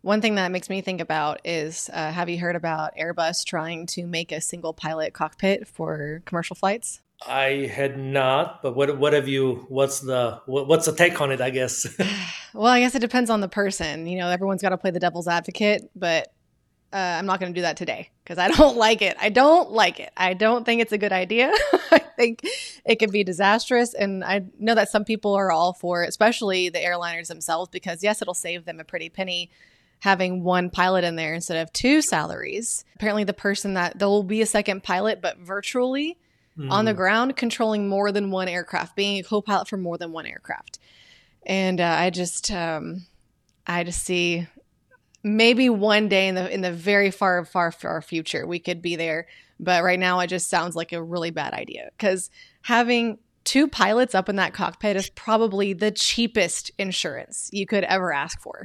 One thing that makes me think about is have you heard about Airbus trying to make a single pilot cockpit for commercial flights? I had not, but what have you? What's the take on it? I guess. Well, I guess it depends on the person. You know, everyone's got to play the devil's advocate, but I'm not going to do that today because I don't like it. I don't like it. I don't think it's a good idea. I think it could be disastrous. And I know that some people are all for it, especially the airliners themselves, because yes, it'll save them a pretty penny having one pilot in there instead of two salaries. Apparently, the person that there will be a second pilot, but virtually on the Mm. ground, controlling more than one aircraft, being a co pilot for more than one aircraft. And I just see maybe one day in the very far future we could be there, but right now it just sounds like a really bad idea because having two pilots up in that cockpit is probably the cheapest insurance you could ever ask for.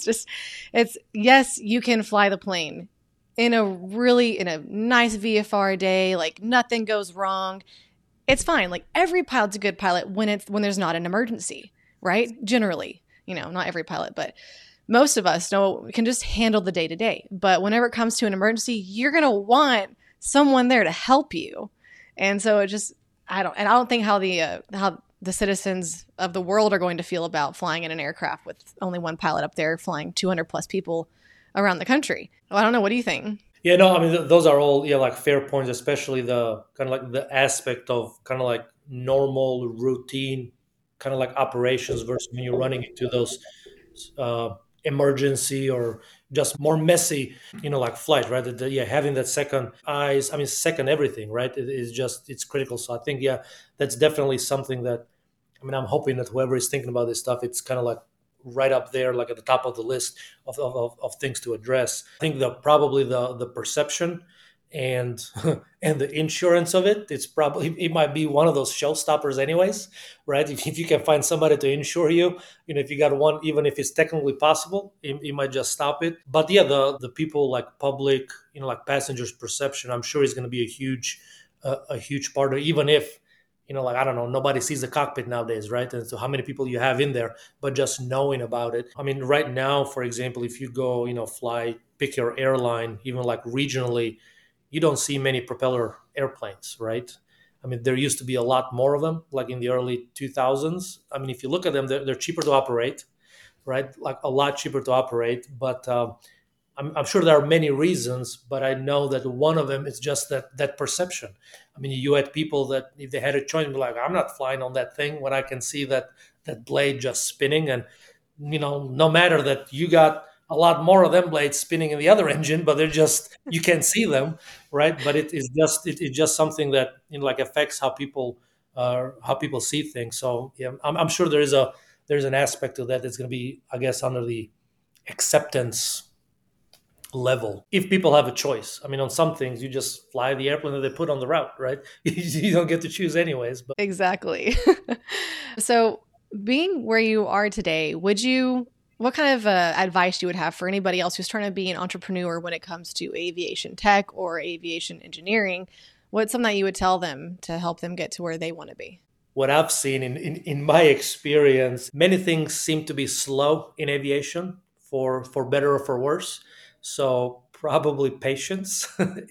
It's yes, you can fly the plane in a nice VFR day, like nothing goes wrong. It's fine. Like every pilot's a good pilot when there's not an emergency, right? Generally, not every pilot, but most of us know can just handle the day to day. But whenever it comes to an emergency, you're going to want someone there to help you. And so I don't think how the citizens of the world are going to feel about flying in an aircraft with only one pilot up there flying 200 plus people around the country. Well, I don't know. What do you think? Yeah, no, I mean those are all like fair points, especially the kind of like the aspect of kind of like normal routine kind of like operations versus when you're running into those uh, emergency or just more messy, like flight, right? Yeah, having that second eyes, I mean, second everything, right? It is just it's critical. So I think yeah, that's definitely something that I mean I'm hoping that whoever is thinking about this stuff, it's kind of like right up there, like at the top of the list of things to address. I think probably the perception and and the insurance of it, it might be one of those showstoppers anyways, right? If you can find somebody to insure you, if you got one, even if it's technically possible, it might just stop it. But yeah, the people like public, like passengers perception, I'm sure is going to be a huge part of, even if like I don't know, nobody sees the cockpit nowadays, right? And so how many people you have in there, but just knowing about it. I mean, right now, for example, if you go, fly, pick your airline, even like regionally, you don't see many propeller airplanes, right? I mean, there used to be a lot more of them, like in the early 2000s. I mean, if you look at them, they're cheaper to operate, right? Like a lot cheaper to operate, but I'm sure there are many reasons, but I know that one of them is just that perception. I mean, you had people that if they had a choice, be like, "I'm not flying on that thing when I can see that blade just spinning." And no matter that you got a lot more of them blades spinning in the other engine, but they're just you can see them, right? But it's just something that like affects how people see things. So yeah, I'm sure there's an aspect of that that's going to be, I guess, under the acceptance level if people have a choice. I mean, on some things you just fly the airplane that they put on the route, right? You don't get to choose anyways. But Exactly. So, being where you are today, what kind of advice you would have for anybody else who's trying to be an entrepreneur when it comes to aviation tech or aviation engineering? What's something that you would tell them to help them get to where they want to be? what I've seen in my experience, many things seem to be slow in aviation for better or for worse. So probably patience.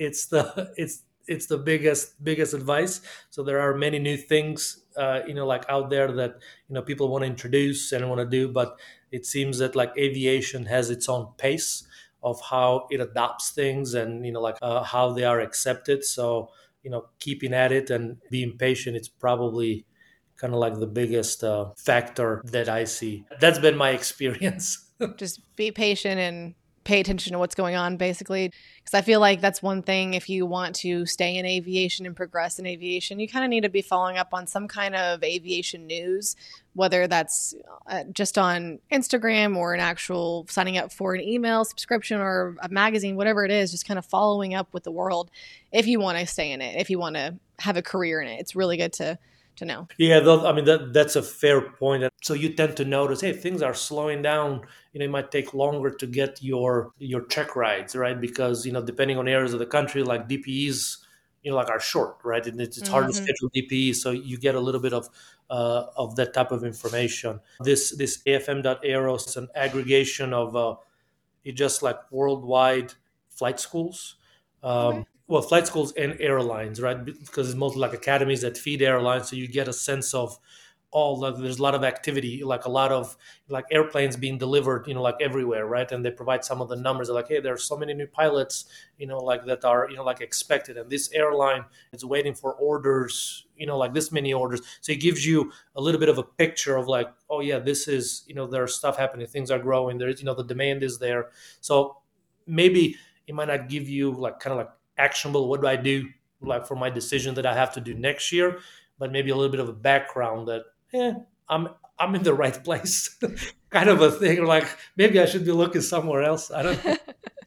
It's the biggest advice. So there are many new things like out there that people want to introduce and want to do, but it seems that like aviation has its own pace of how it adopts things and like how they are accepted. So keeping at it and being patient, it's probably kind of like the biggest factor that I see. That's been my experience. Just be patient and pay attention to what's going on, basically. Because I feel like that's one thing if you want to stay in aviation and progress in aviation, you kind of need to be following up on some kind of aviation news, whether that's just on Instagram or an actual signing up for an email subscription or a magazine, whatever it is, just kind of following up with the world if you want to stay in it, if you want to have a career in it. It's really good to know. Yeah, I mean that's a fair point. So you tend to notice, hey, things are slowing down. It might take longer to get your check rides, right? Because depending on areas of the country, like DPEs, like are short, right? And it's hard to Hmm. schedule DPEs, so you get a little bit of that type of information. This AFM.aero is an aggregation of It's just like worldwide flight schools. Okay. Well, flight schools and airlines, right? Because it's mostly like academies that feed airlines, so you get a sense of all like there's a lot of activity, like a lot of like airplanes being delivered, like everywhere, right? And they provide some of the numbers. They're like, hey, there are so many new pilots, like that are like expected, and this airline is waiting for orders, like this many orders. So it gives you a little bit of a picture of like, oh yeah, this is there's stuff happening, things are growing, there's the demand is there. So maybe it might not give you like kind of like actionable what do I do like for my decision that I have to do next year, but maybe a little bit of a background that yeah, I'm I'm in the right place, kind of a thing. Like maybe I should be looking somewhere else. I don't know.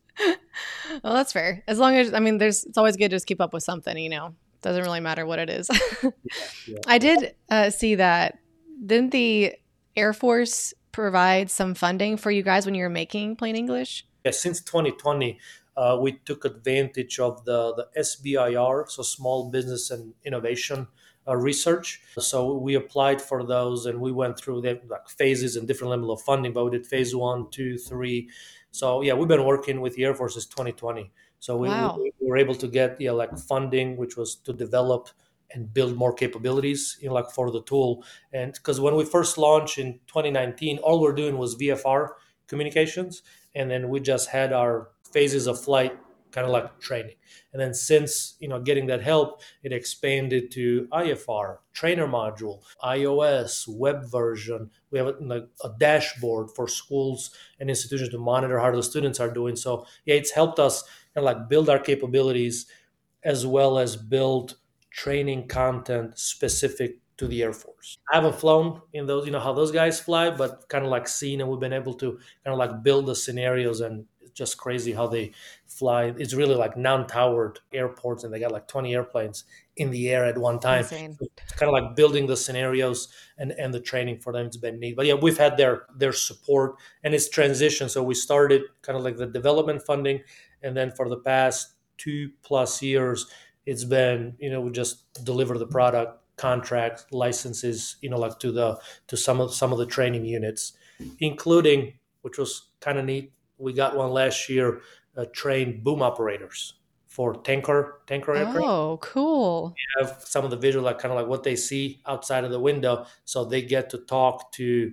Well, that's fair. As long as, I mean, it's always good to just keep up with something, Doesn't really matter what it is. Yeah, I did see that. Didn't the Air Force provide some funding for you guys when you were making plain English? yeah. Since 2020, we took advantage of the SBIR, so Small Business and Innovation research. So we applied for those, and we went through the like phases and different level of funding. But we did phase one, two, three. So yeah, we've been working with the Air Force since 2020. So Wow. we were able to get like funding, which was to develop and build more capabilities, like for the tool. And because when we first launched in 2019, all we're doing was VFR communications, and then we just had our phases of flight kind of like training. And then since getting that help, it expanded to IFR, trainer module, iOS, web version. We have a dashboard for schools and institutions to monitor how the students are doing. So yeah, it's helped us kind of like build our capabilities as well as build training content specific to the Air Force. I haven't flown in those, how those guys fly, but kind of like seen, and we've been able to kind of like build the scenarios, and it's just crazy how they fly. It's really like non-towered airports, and they got like 20 airplanes in the air at one time. Insane. So it's kind of like building the scenarios and the training for them. It's been neat. But yeah, we've had their support, and it's transition. So we started kind of like the development funding, and then for the past 2+ years it's been we just deliver the product, contract licenses, like to some of the training units, including, which was kind of neat, we got one last year, trained boom operators for tanker aircraft. Oh, cool. Have some of the visual, like kind of like what they see outside of the window, so they get to talk to,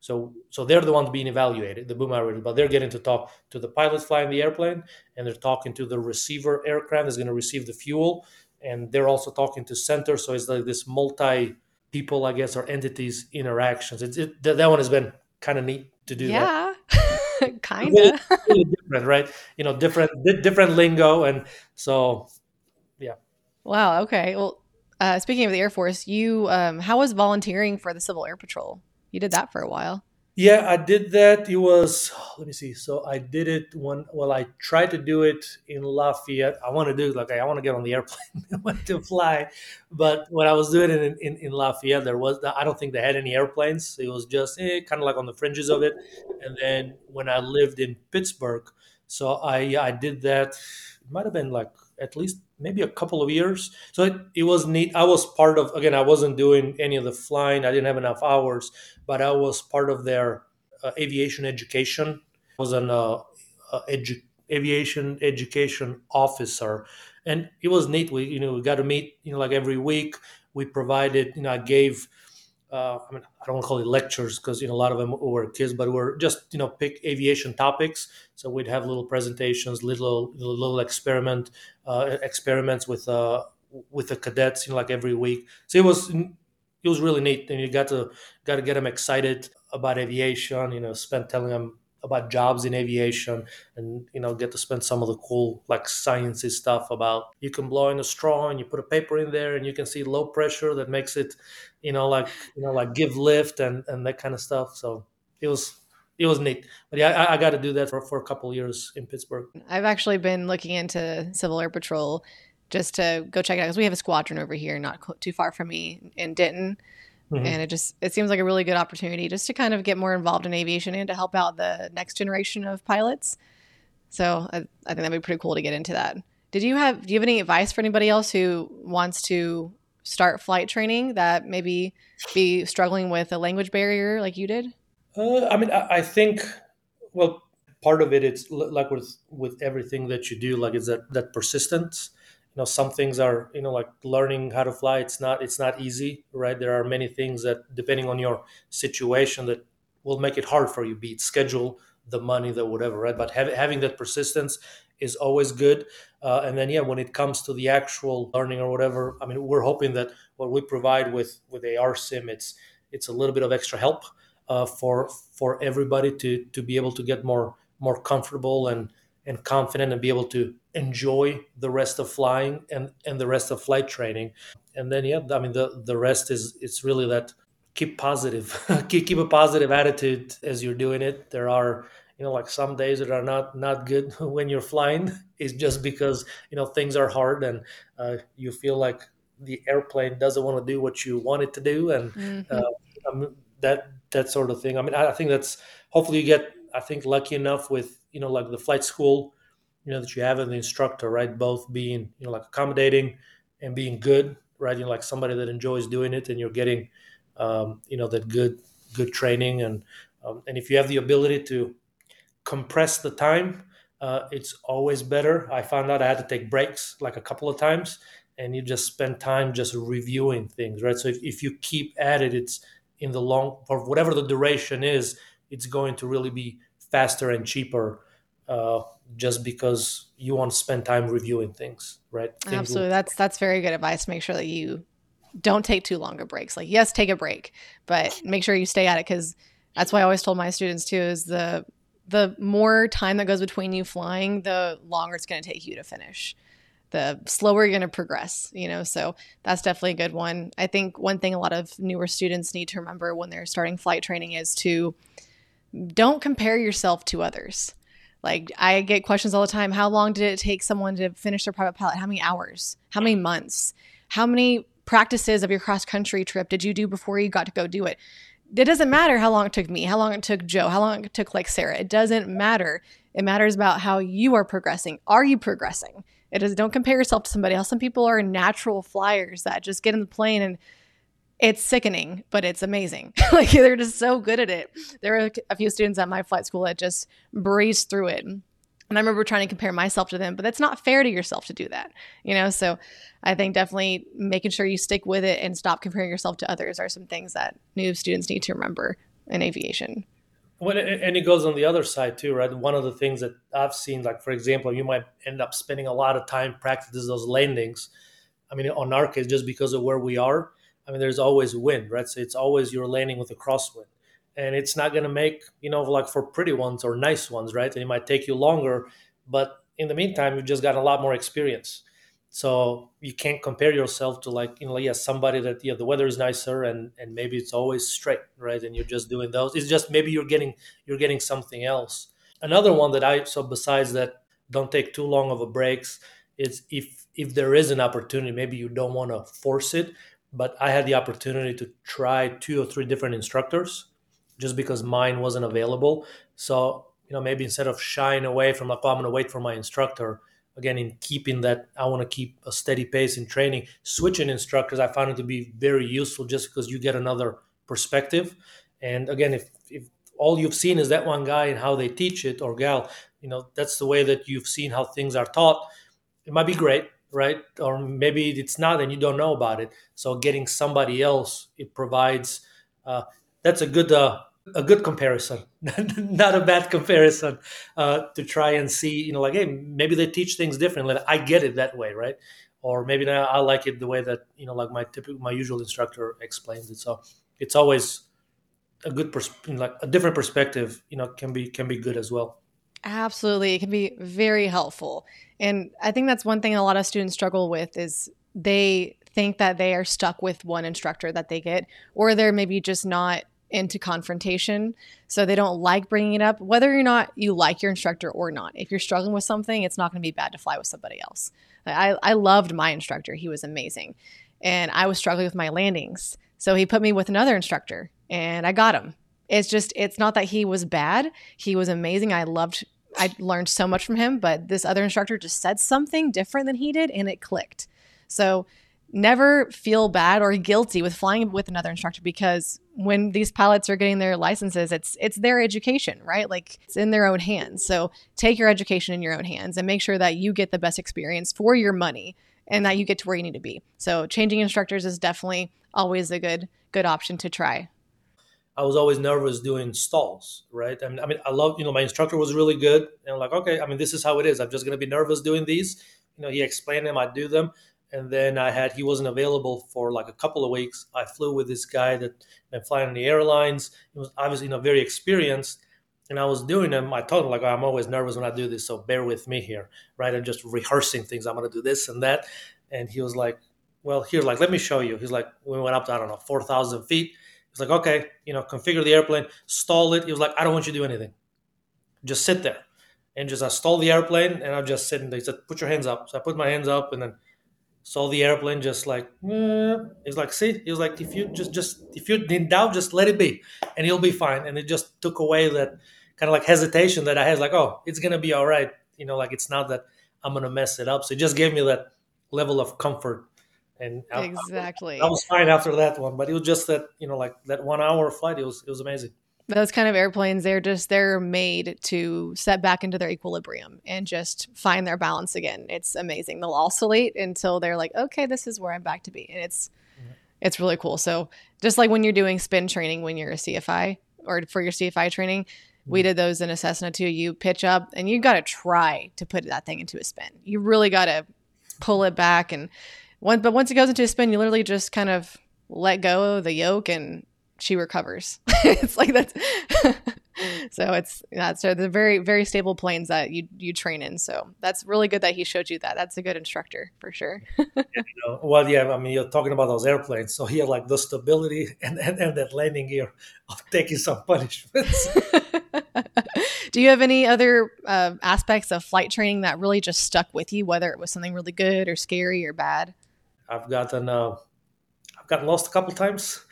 so they're the ones being evaluated, the boom operators, but they're getting to talk to the pilots flying the airplane, and they're talking to the receiver aircraft that's going to receive the fuel, and they're also talking to center. So it's like this multi people, I guess, or entities interactions. That one has been kind of neat to do that. Yeah. Really, Kinda. really different, right? Different lingo, and so yeah. Wow. Okay. Well, speaking of the Air Force, how was volunteering for the Civil Air Patrol? You did that for a while. Yeah, I did that. It was, let me see. So I did it well, I tried to do it in Lafayette. I want to do like, I want to get on the airplane, I want to fly. But when I was doing it in Lafayette, I don't think they had any airplanes. It was just kind of like on the fringes of it. And then when I lived in Pittsburgh, so I did that. It might have been like at least maybe a couple of years. So it was neat. I was part of, again, I wasn't doing any of the flying. I didn't have enough hours, but I was part of their aviation education. I was an aviation education officer, and it was neat. We got to meet like every week. We provided I gave. I mean, I don't want to call it lectures because a lot of them were kids, but we're just pick aviation topics. So we'd have little presentations, little experiments with the cadets, like every week. So it was really neat, and you got to get them excited about aviation. Spend telling them about jobs in aviation, and get to spend some of the cool like sciencey stuff about you can blow in a straw and you put a paper in there and you can see low pressure that makes it like give lift and that kind of stuff. So it was it was neat. But yeah, I got to do that for a couple of years in Pittsburgh. I've actually been looking into Civil Air Patrol just to go check it out because we have a squadron over here, not too far from me in Denton. Hmm. And it seems like a really good opportunity just to kind of get more involved in aviation and to help out the next generation of pilots. So I think that'd be pretty cool to get into that. Do you have any advice for anybody else who wants to start flight training that maybe be struggling with a language barrier like you did? I mean, I think, well, part of it, it's like with everything that you do, like it's that persistence. Some things are, like learning how to fly, it's not easy, right? There are many things that, depending on your situation, that will make it hard for you, be it schedule, the money, the whatever, right? But having that persistence is always good. And then, yeah, when it comes to the actual learning or whatever, I mean, we're hoping that what we provide with AR Sim, it's a little bit of extra help for everybody to be able to get more comfortable and confident and be able to enjoy the rest of flying and the rest of flight training. And then, yeah, I mean, the rest is, it's really that keep positive, keep a positive attitude as you're doing it. There are, like some days that are not good when you're flying. It's just because, things are hard, and you feel like the airplane doesn't want to do what you want it to do, and Hmm. that sort of thing. I mean, I think that's, hopefully you get, I think, lucky enough with, like the flight school, that you have an instructor, right? Both being, like accommodating and being good, right? Like somebody that enjoys doing it, and you're getting, that good training, and if you have the ability to compress the time, it's always better. I found out I had to take breaks like a couple of times, and you just spend time just reviewing things, right? So if you keep at it, it's in the long, for whatever the duration is, it's going to really be faster and cheaper, uh, just because you want to spend time reviewing things, right? Things will. Absolutely. That's very good advice. Make sure that you don't take too long of breaks. Like, yes, take a break, but make sure you stay at it, because that's why I always told my students too, is the more time that goes between you flying, the longer it's going to take you to finish. The slower you're going to progress, So that's definitely a good one. I think one thing a lot of newer students need to remember when they're starting flight training is to don't compare yourself to others. Like, I get questions all the time. How long did it take someone to finish their private pilot? How many hours? How many months? How many practices of your cross country trip did you do before you got to go do it? It doesn't matter how long it took me, how long it took Joe, how long it took like Sarah. It doesn't matter. It matters about how you are progressing. Are you progressing? It is, don't compare yourself to somebody else. Some people are natural flyers that just get in the plane and it's sickening, but it's amazing. Like, they're just so good at it. There are a few students at my flight school that just breeze through it. And I remember trying to compare myself to them, but that's not fair to yourself to do that, So I think definitely making sure you stick with it and stop comparing yourself to others are some things that new students need to remember in aviation. Well, and it goes on the other side too, right? One of the things that I've seen, like for example, you might end up spending a lot of time practicing those landings. I mean, on our case, just because of where we are, I mean, there's always wind, right? So it's always you're landing with a crosswind, and it's not going to make, like for pretty ones or nice ones, right? And it might take you longer, but in the meantime, you've just got a lot more experience. So you can't compare yourself to, like, somebody that, the weather is nicer, and maybe it's always straight, right? And you're just doing those. It's just maybe you're getting something else. Another one that so besides that, don't take too long of a breaks. It's if there is an opportunity, maybe you don't want to force it, but I had the opportunity to try 2 or 3 different instructors just because mine wasn't available. So, maybe instead of shying away from, like, oh, I'm going to wait for my instructor, again, in keeping that, I want to keep a steady pace in training, switching instructors, I found it to be very useful just because you get another perspective. And again, if all you've seen is that one guy and how they teach it, or gal, that's the way that you've seen how things are taught, it might be great, right? Or maybe it's not, and you don't know about it. So getting somebody else, it provides, that's a good comparison, not a bad comparison, to try and see, like, hey, maybe they teach things differently. I get it that way, right? Or maybe now I like it the way that, like my usual instructor explains it. So it's always a good like a different perspective, can be good as well. Absolutely. It can be very helpful. And I think that's one thing a lot of students struggle with is they think that they are stuck with one instructor that they get, or they're maybe just not into confrontation. So they don't like bringing it up, whether or not you like your instructor or not. If you're struggling with something, it's not going to be bad to fly with somebody else. I loved my instructor. He was amazing. And I was struggling with my landings. So he put me with another instructor and I got him. It's not that he was bad. He was amazing. I learned so much from him, but this other instructor just said something different than he did and it clicked. So never feel bad or guilty with flying with another instructor, because when these pilots are getting their licenses, it's their education, right? Like it's in their own hands. So take your education in your own hands and make sure that you get the best experience for your money and that you get to where you need to be. So changing instructors is definitely always a good option to try. I was always nervous doing stalls, right? I love, my instructor was really good. And I'm like, okay, this is how it is. I'm just going to be nervous doing these. He explained them, I do them. And then he wasn't available for like a couple of weeks. I flew with this guy that been flying in the airlines. He was obviously, very experienced. And I was doing them. I told him like, oh, I'm always nervous when I do this. So bear with me here, right? I'm just rehearsing things. I'm going to do this and that. And he was like, well, here, like, let me show you. He's like, we went up to, I don't know, 4,000 feet. He's like, okay, configure the airplane, stall it. He was like, I don't want you to do anything. Just sit there. And just I stall the airplane and I'm just sitting there. He said, put your hands up. So I put my hands up and then stall the airplane just like, he's like, see? He was like, if you're in doubt, just let it be and you'll be fine. And it just took away that kind of like hesitation that I had, like, oh, it's going to be all right. Like it's not that I'm going to mess it up. So it just gave me that level of comfort. And exactly. I was fine after that one, but it was just that, like that 1 hour flight, it was amazing. Those kind of airplanes, they're made to set back into their equilibrium and just find their balance again. It's amazing. They'll oscillate until they're like, okay, this is where I'm back to be. And it's really cool. So just like when you're doing spin training, when you're a CFI or for your CFI training, we did those in a Cessna too. You pitch up and you got to try to put that thing into a spin. You really got to pull it back. But once it goes into a spin, you literally just kind of let go of the yoke and she recovers. It's like that's so the very, very stable planes that you train in. So that's really good that he showed you that. That's a good instructor for sure. Well, yeah, you're talking about those airplanes. So he had like the stability and that landing gear of taking some punishments. Do you have any other aspects of flight training that really just stuck with you, whether it was something really good or scary or bad? I've gotten lost a couple times,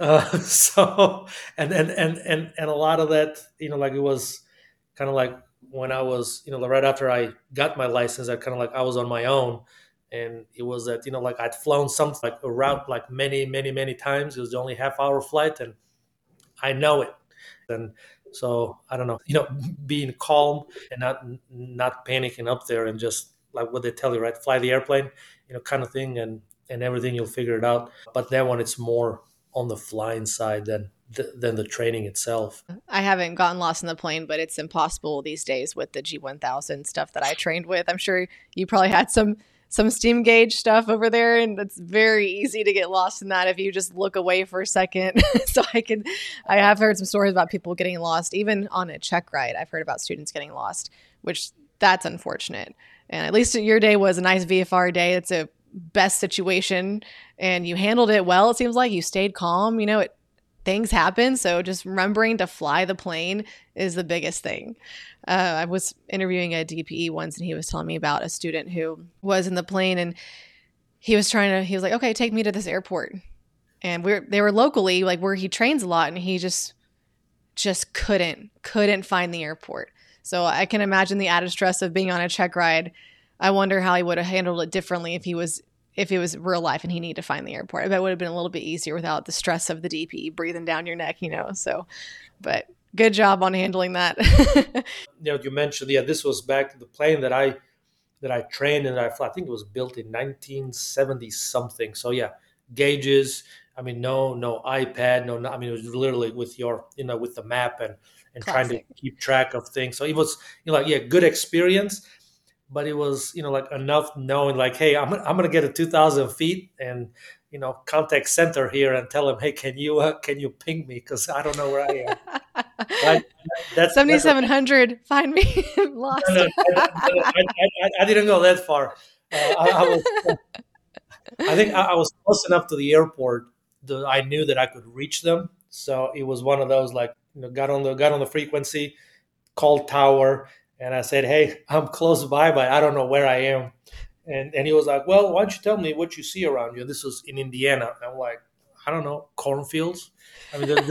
so and a lot of that, like it was kind of like when I was, right after I got my license, I kind of like I was on my own, and it was that like I'd flown something like a route like many times. It was the only half-hour flight, and I know it, and so I don't know, being calm and not panicking up there, and just like what they tell you, right, fly the airplane, kind of thing, and everything, you'll figure it out. But then when it's more on the flying side than the training itself. I haven't gotten lost in the plane, but it's impossible these days with the G1000 stuff that I trained with. I'm sure you probably had some steam gauge stuff over there, and it's very easy to get lost in that if you just look away for a second. So I have heard some stories about people getting lost, even on a check ride. I've heard about students getting lost, which that's unfortunate. And at least your day was a nice VFR day. It's a best situation and you handled it well. It seems like you stayed calm. Things happen. So just remembering to fly the plane is the biggest thing. I was interviewing a DPE once and he was telling me about a student who was in the plane and he was like, okay, take me to this airport. And they were locally, like where he trains a lot, and he just couldn't find the airport. So I can imagine the added stress of being on a check ride. I wonder how he would have handled it differently if it was real life and he needed to find the airport. I bet it would have been a little bit easier without the stress of the DPE breathing down your neck, So, but good job on handling that. You mentioned, this was back the plane that I trained and I flew. I think it was built in 1970 something. So yeah, gauges. No iPad, no. It was literally with your, with the map and trying to keep track of things. So it was, good experience. But it was, like enough knowing like, hey, I'm going to get to 2,000 feet and, contact center here and tell them, hey, can you ping me? Because I don't know where I am. Right? That's 7,700. Find me. I'm lost. No, I didn't go that far. I think I was close enough to the airport that I knew that I could reach them. So it was one of those like, got on the frequency, called tower. And I said, hey, I'm close by, but I don't know where I am. And he was like, well, why don't you tell me what you see around you? This was in Indiana. And I'm like, I don't know, cornfields? There's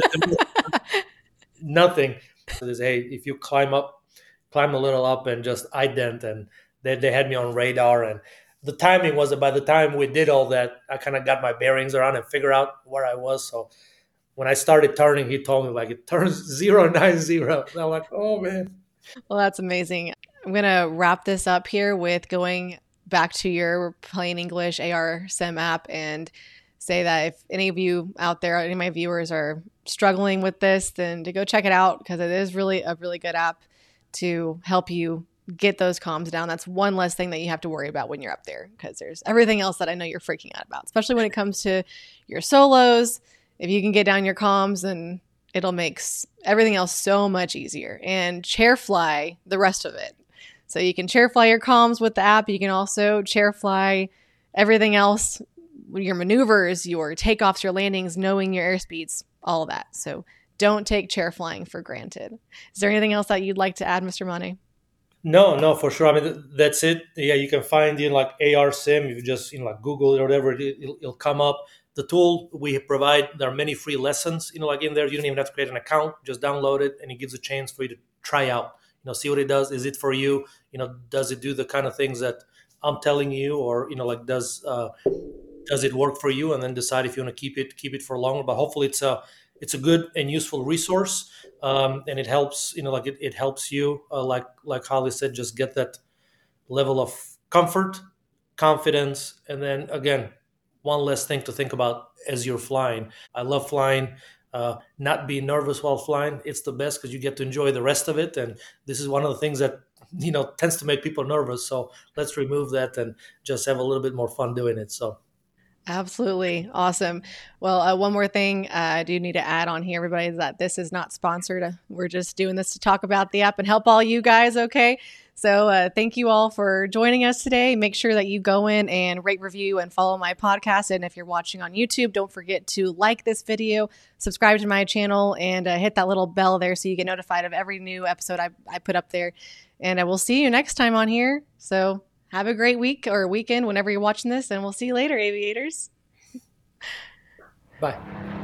nothing. So they say, hey, if you climb a little up and just ident. And they had me on radar. And the timing was that by the time we did all that, I kind of got my bearings around and figured out where I was. So when I started turning, he told me like it turns 090. And I'm like, oh man. Well, that's amazing. I'm going to wrap this up here with going back to your Plain English AR Sim app and say that if any of you out there, any of my viewers are struggling with this, then to go check it out because it is really a really good app to help you get those comms down. That's one less thing that you have to worry about when you're up there because there's everything else that I know you're freaking out about, especially when it comes to your solos. If you can get down your comms, then it'll make everything else so much easier. And chair fly the rest of it. So you can chair fly your comms with the app. You can also chair fly everything else, your maneuvers, your takeoffs, your landings, knowing your airspeeds, all of that. So don't take chair flying for granted. Is there anything else that you'd like to add, Mr. Mane? No, for sure. I mean, that's it. Yeah, you can find like AR Sim. If you just like Google it or whatever, it'll come up. The tool we provide, there are many free lessons. Like in there, you don't even have to create an account. Just download it, and it gives a chance for you to try out. See what it does. Is it for you? Does it do the kind of things that I'm telling you, or like does it work for you? And then decide if you want to keep it for longer. But hopefully, it's a good and useful resource, and it helps. Like it helps you, like Holly said, just get that level of comfort, confidence, and then again, one less thing to think about as you're flying. I love flying. Not being nervous while flying, it's the best because you get to enjoy the rest of it. And this is one of the things that tends to make people nervous. So let's remove that and just have a little bit more fun doing it. So. Absolutely. Awesome. Well, one more thing I do need to add on here, everybody, is that this is not sponsored. We're just doing this to talk about the app and help all you guys, okay? So thank you all for joining us today. Make sure that you go in and rate, review, and follow my podcast. And if you're watching on YouTube, don't forget to like this video, subscribe to my channel, and hit that little bell there so you get notified of every new episode I put up there. And I will see you next time on here. So have a great week or weekend whenever you're watching this, and we'll see you later, aviators. Bye.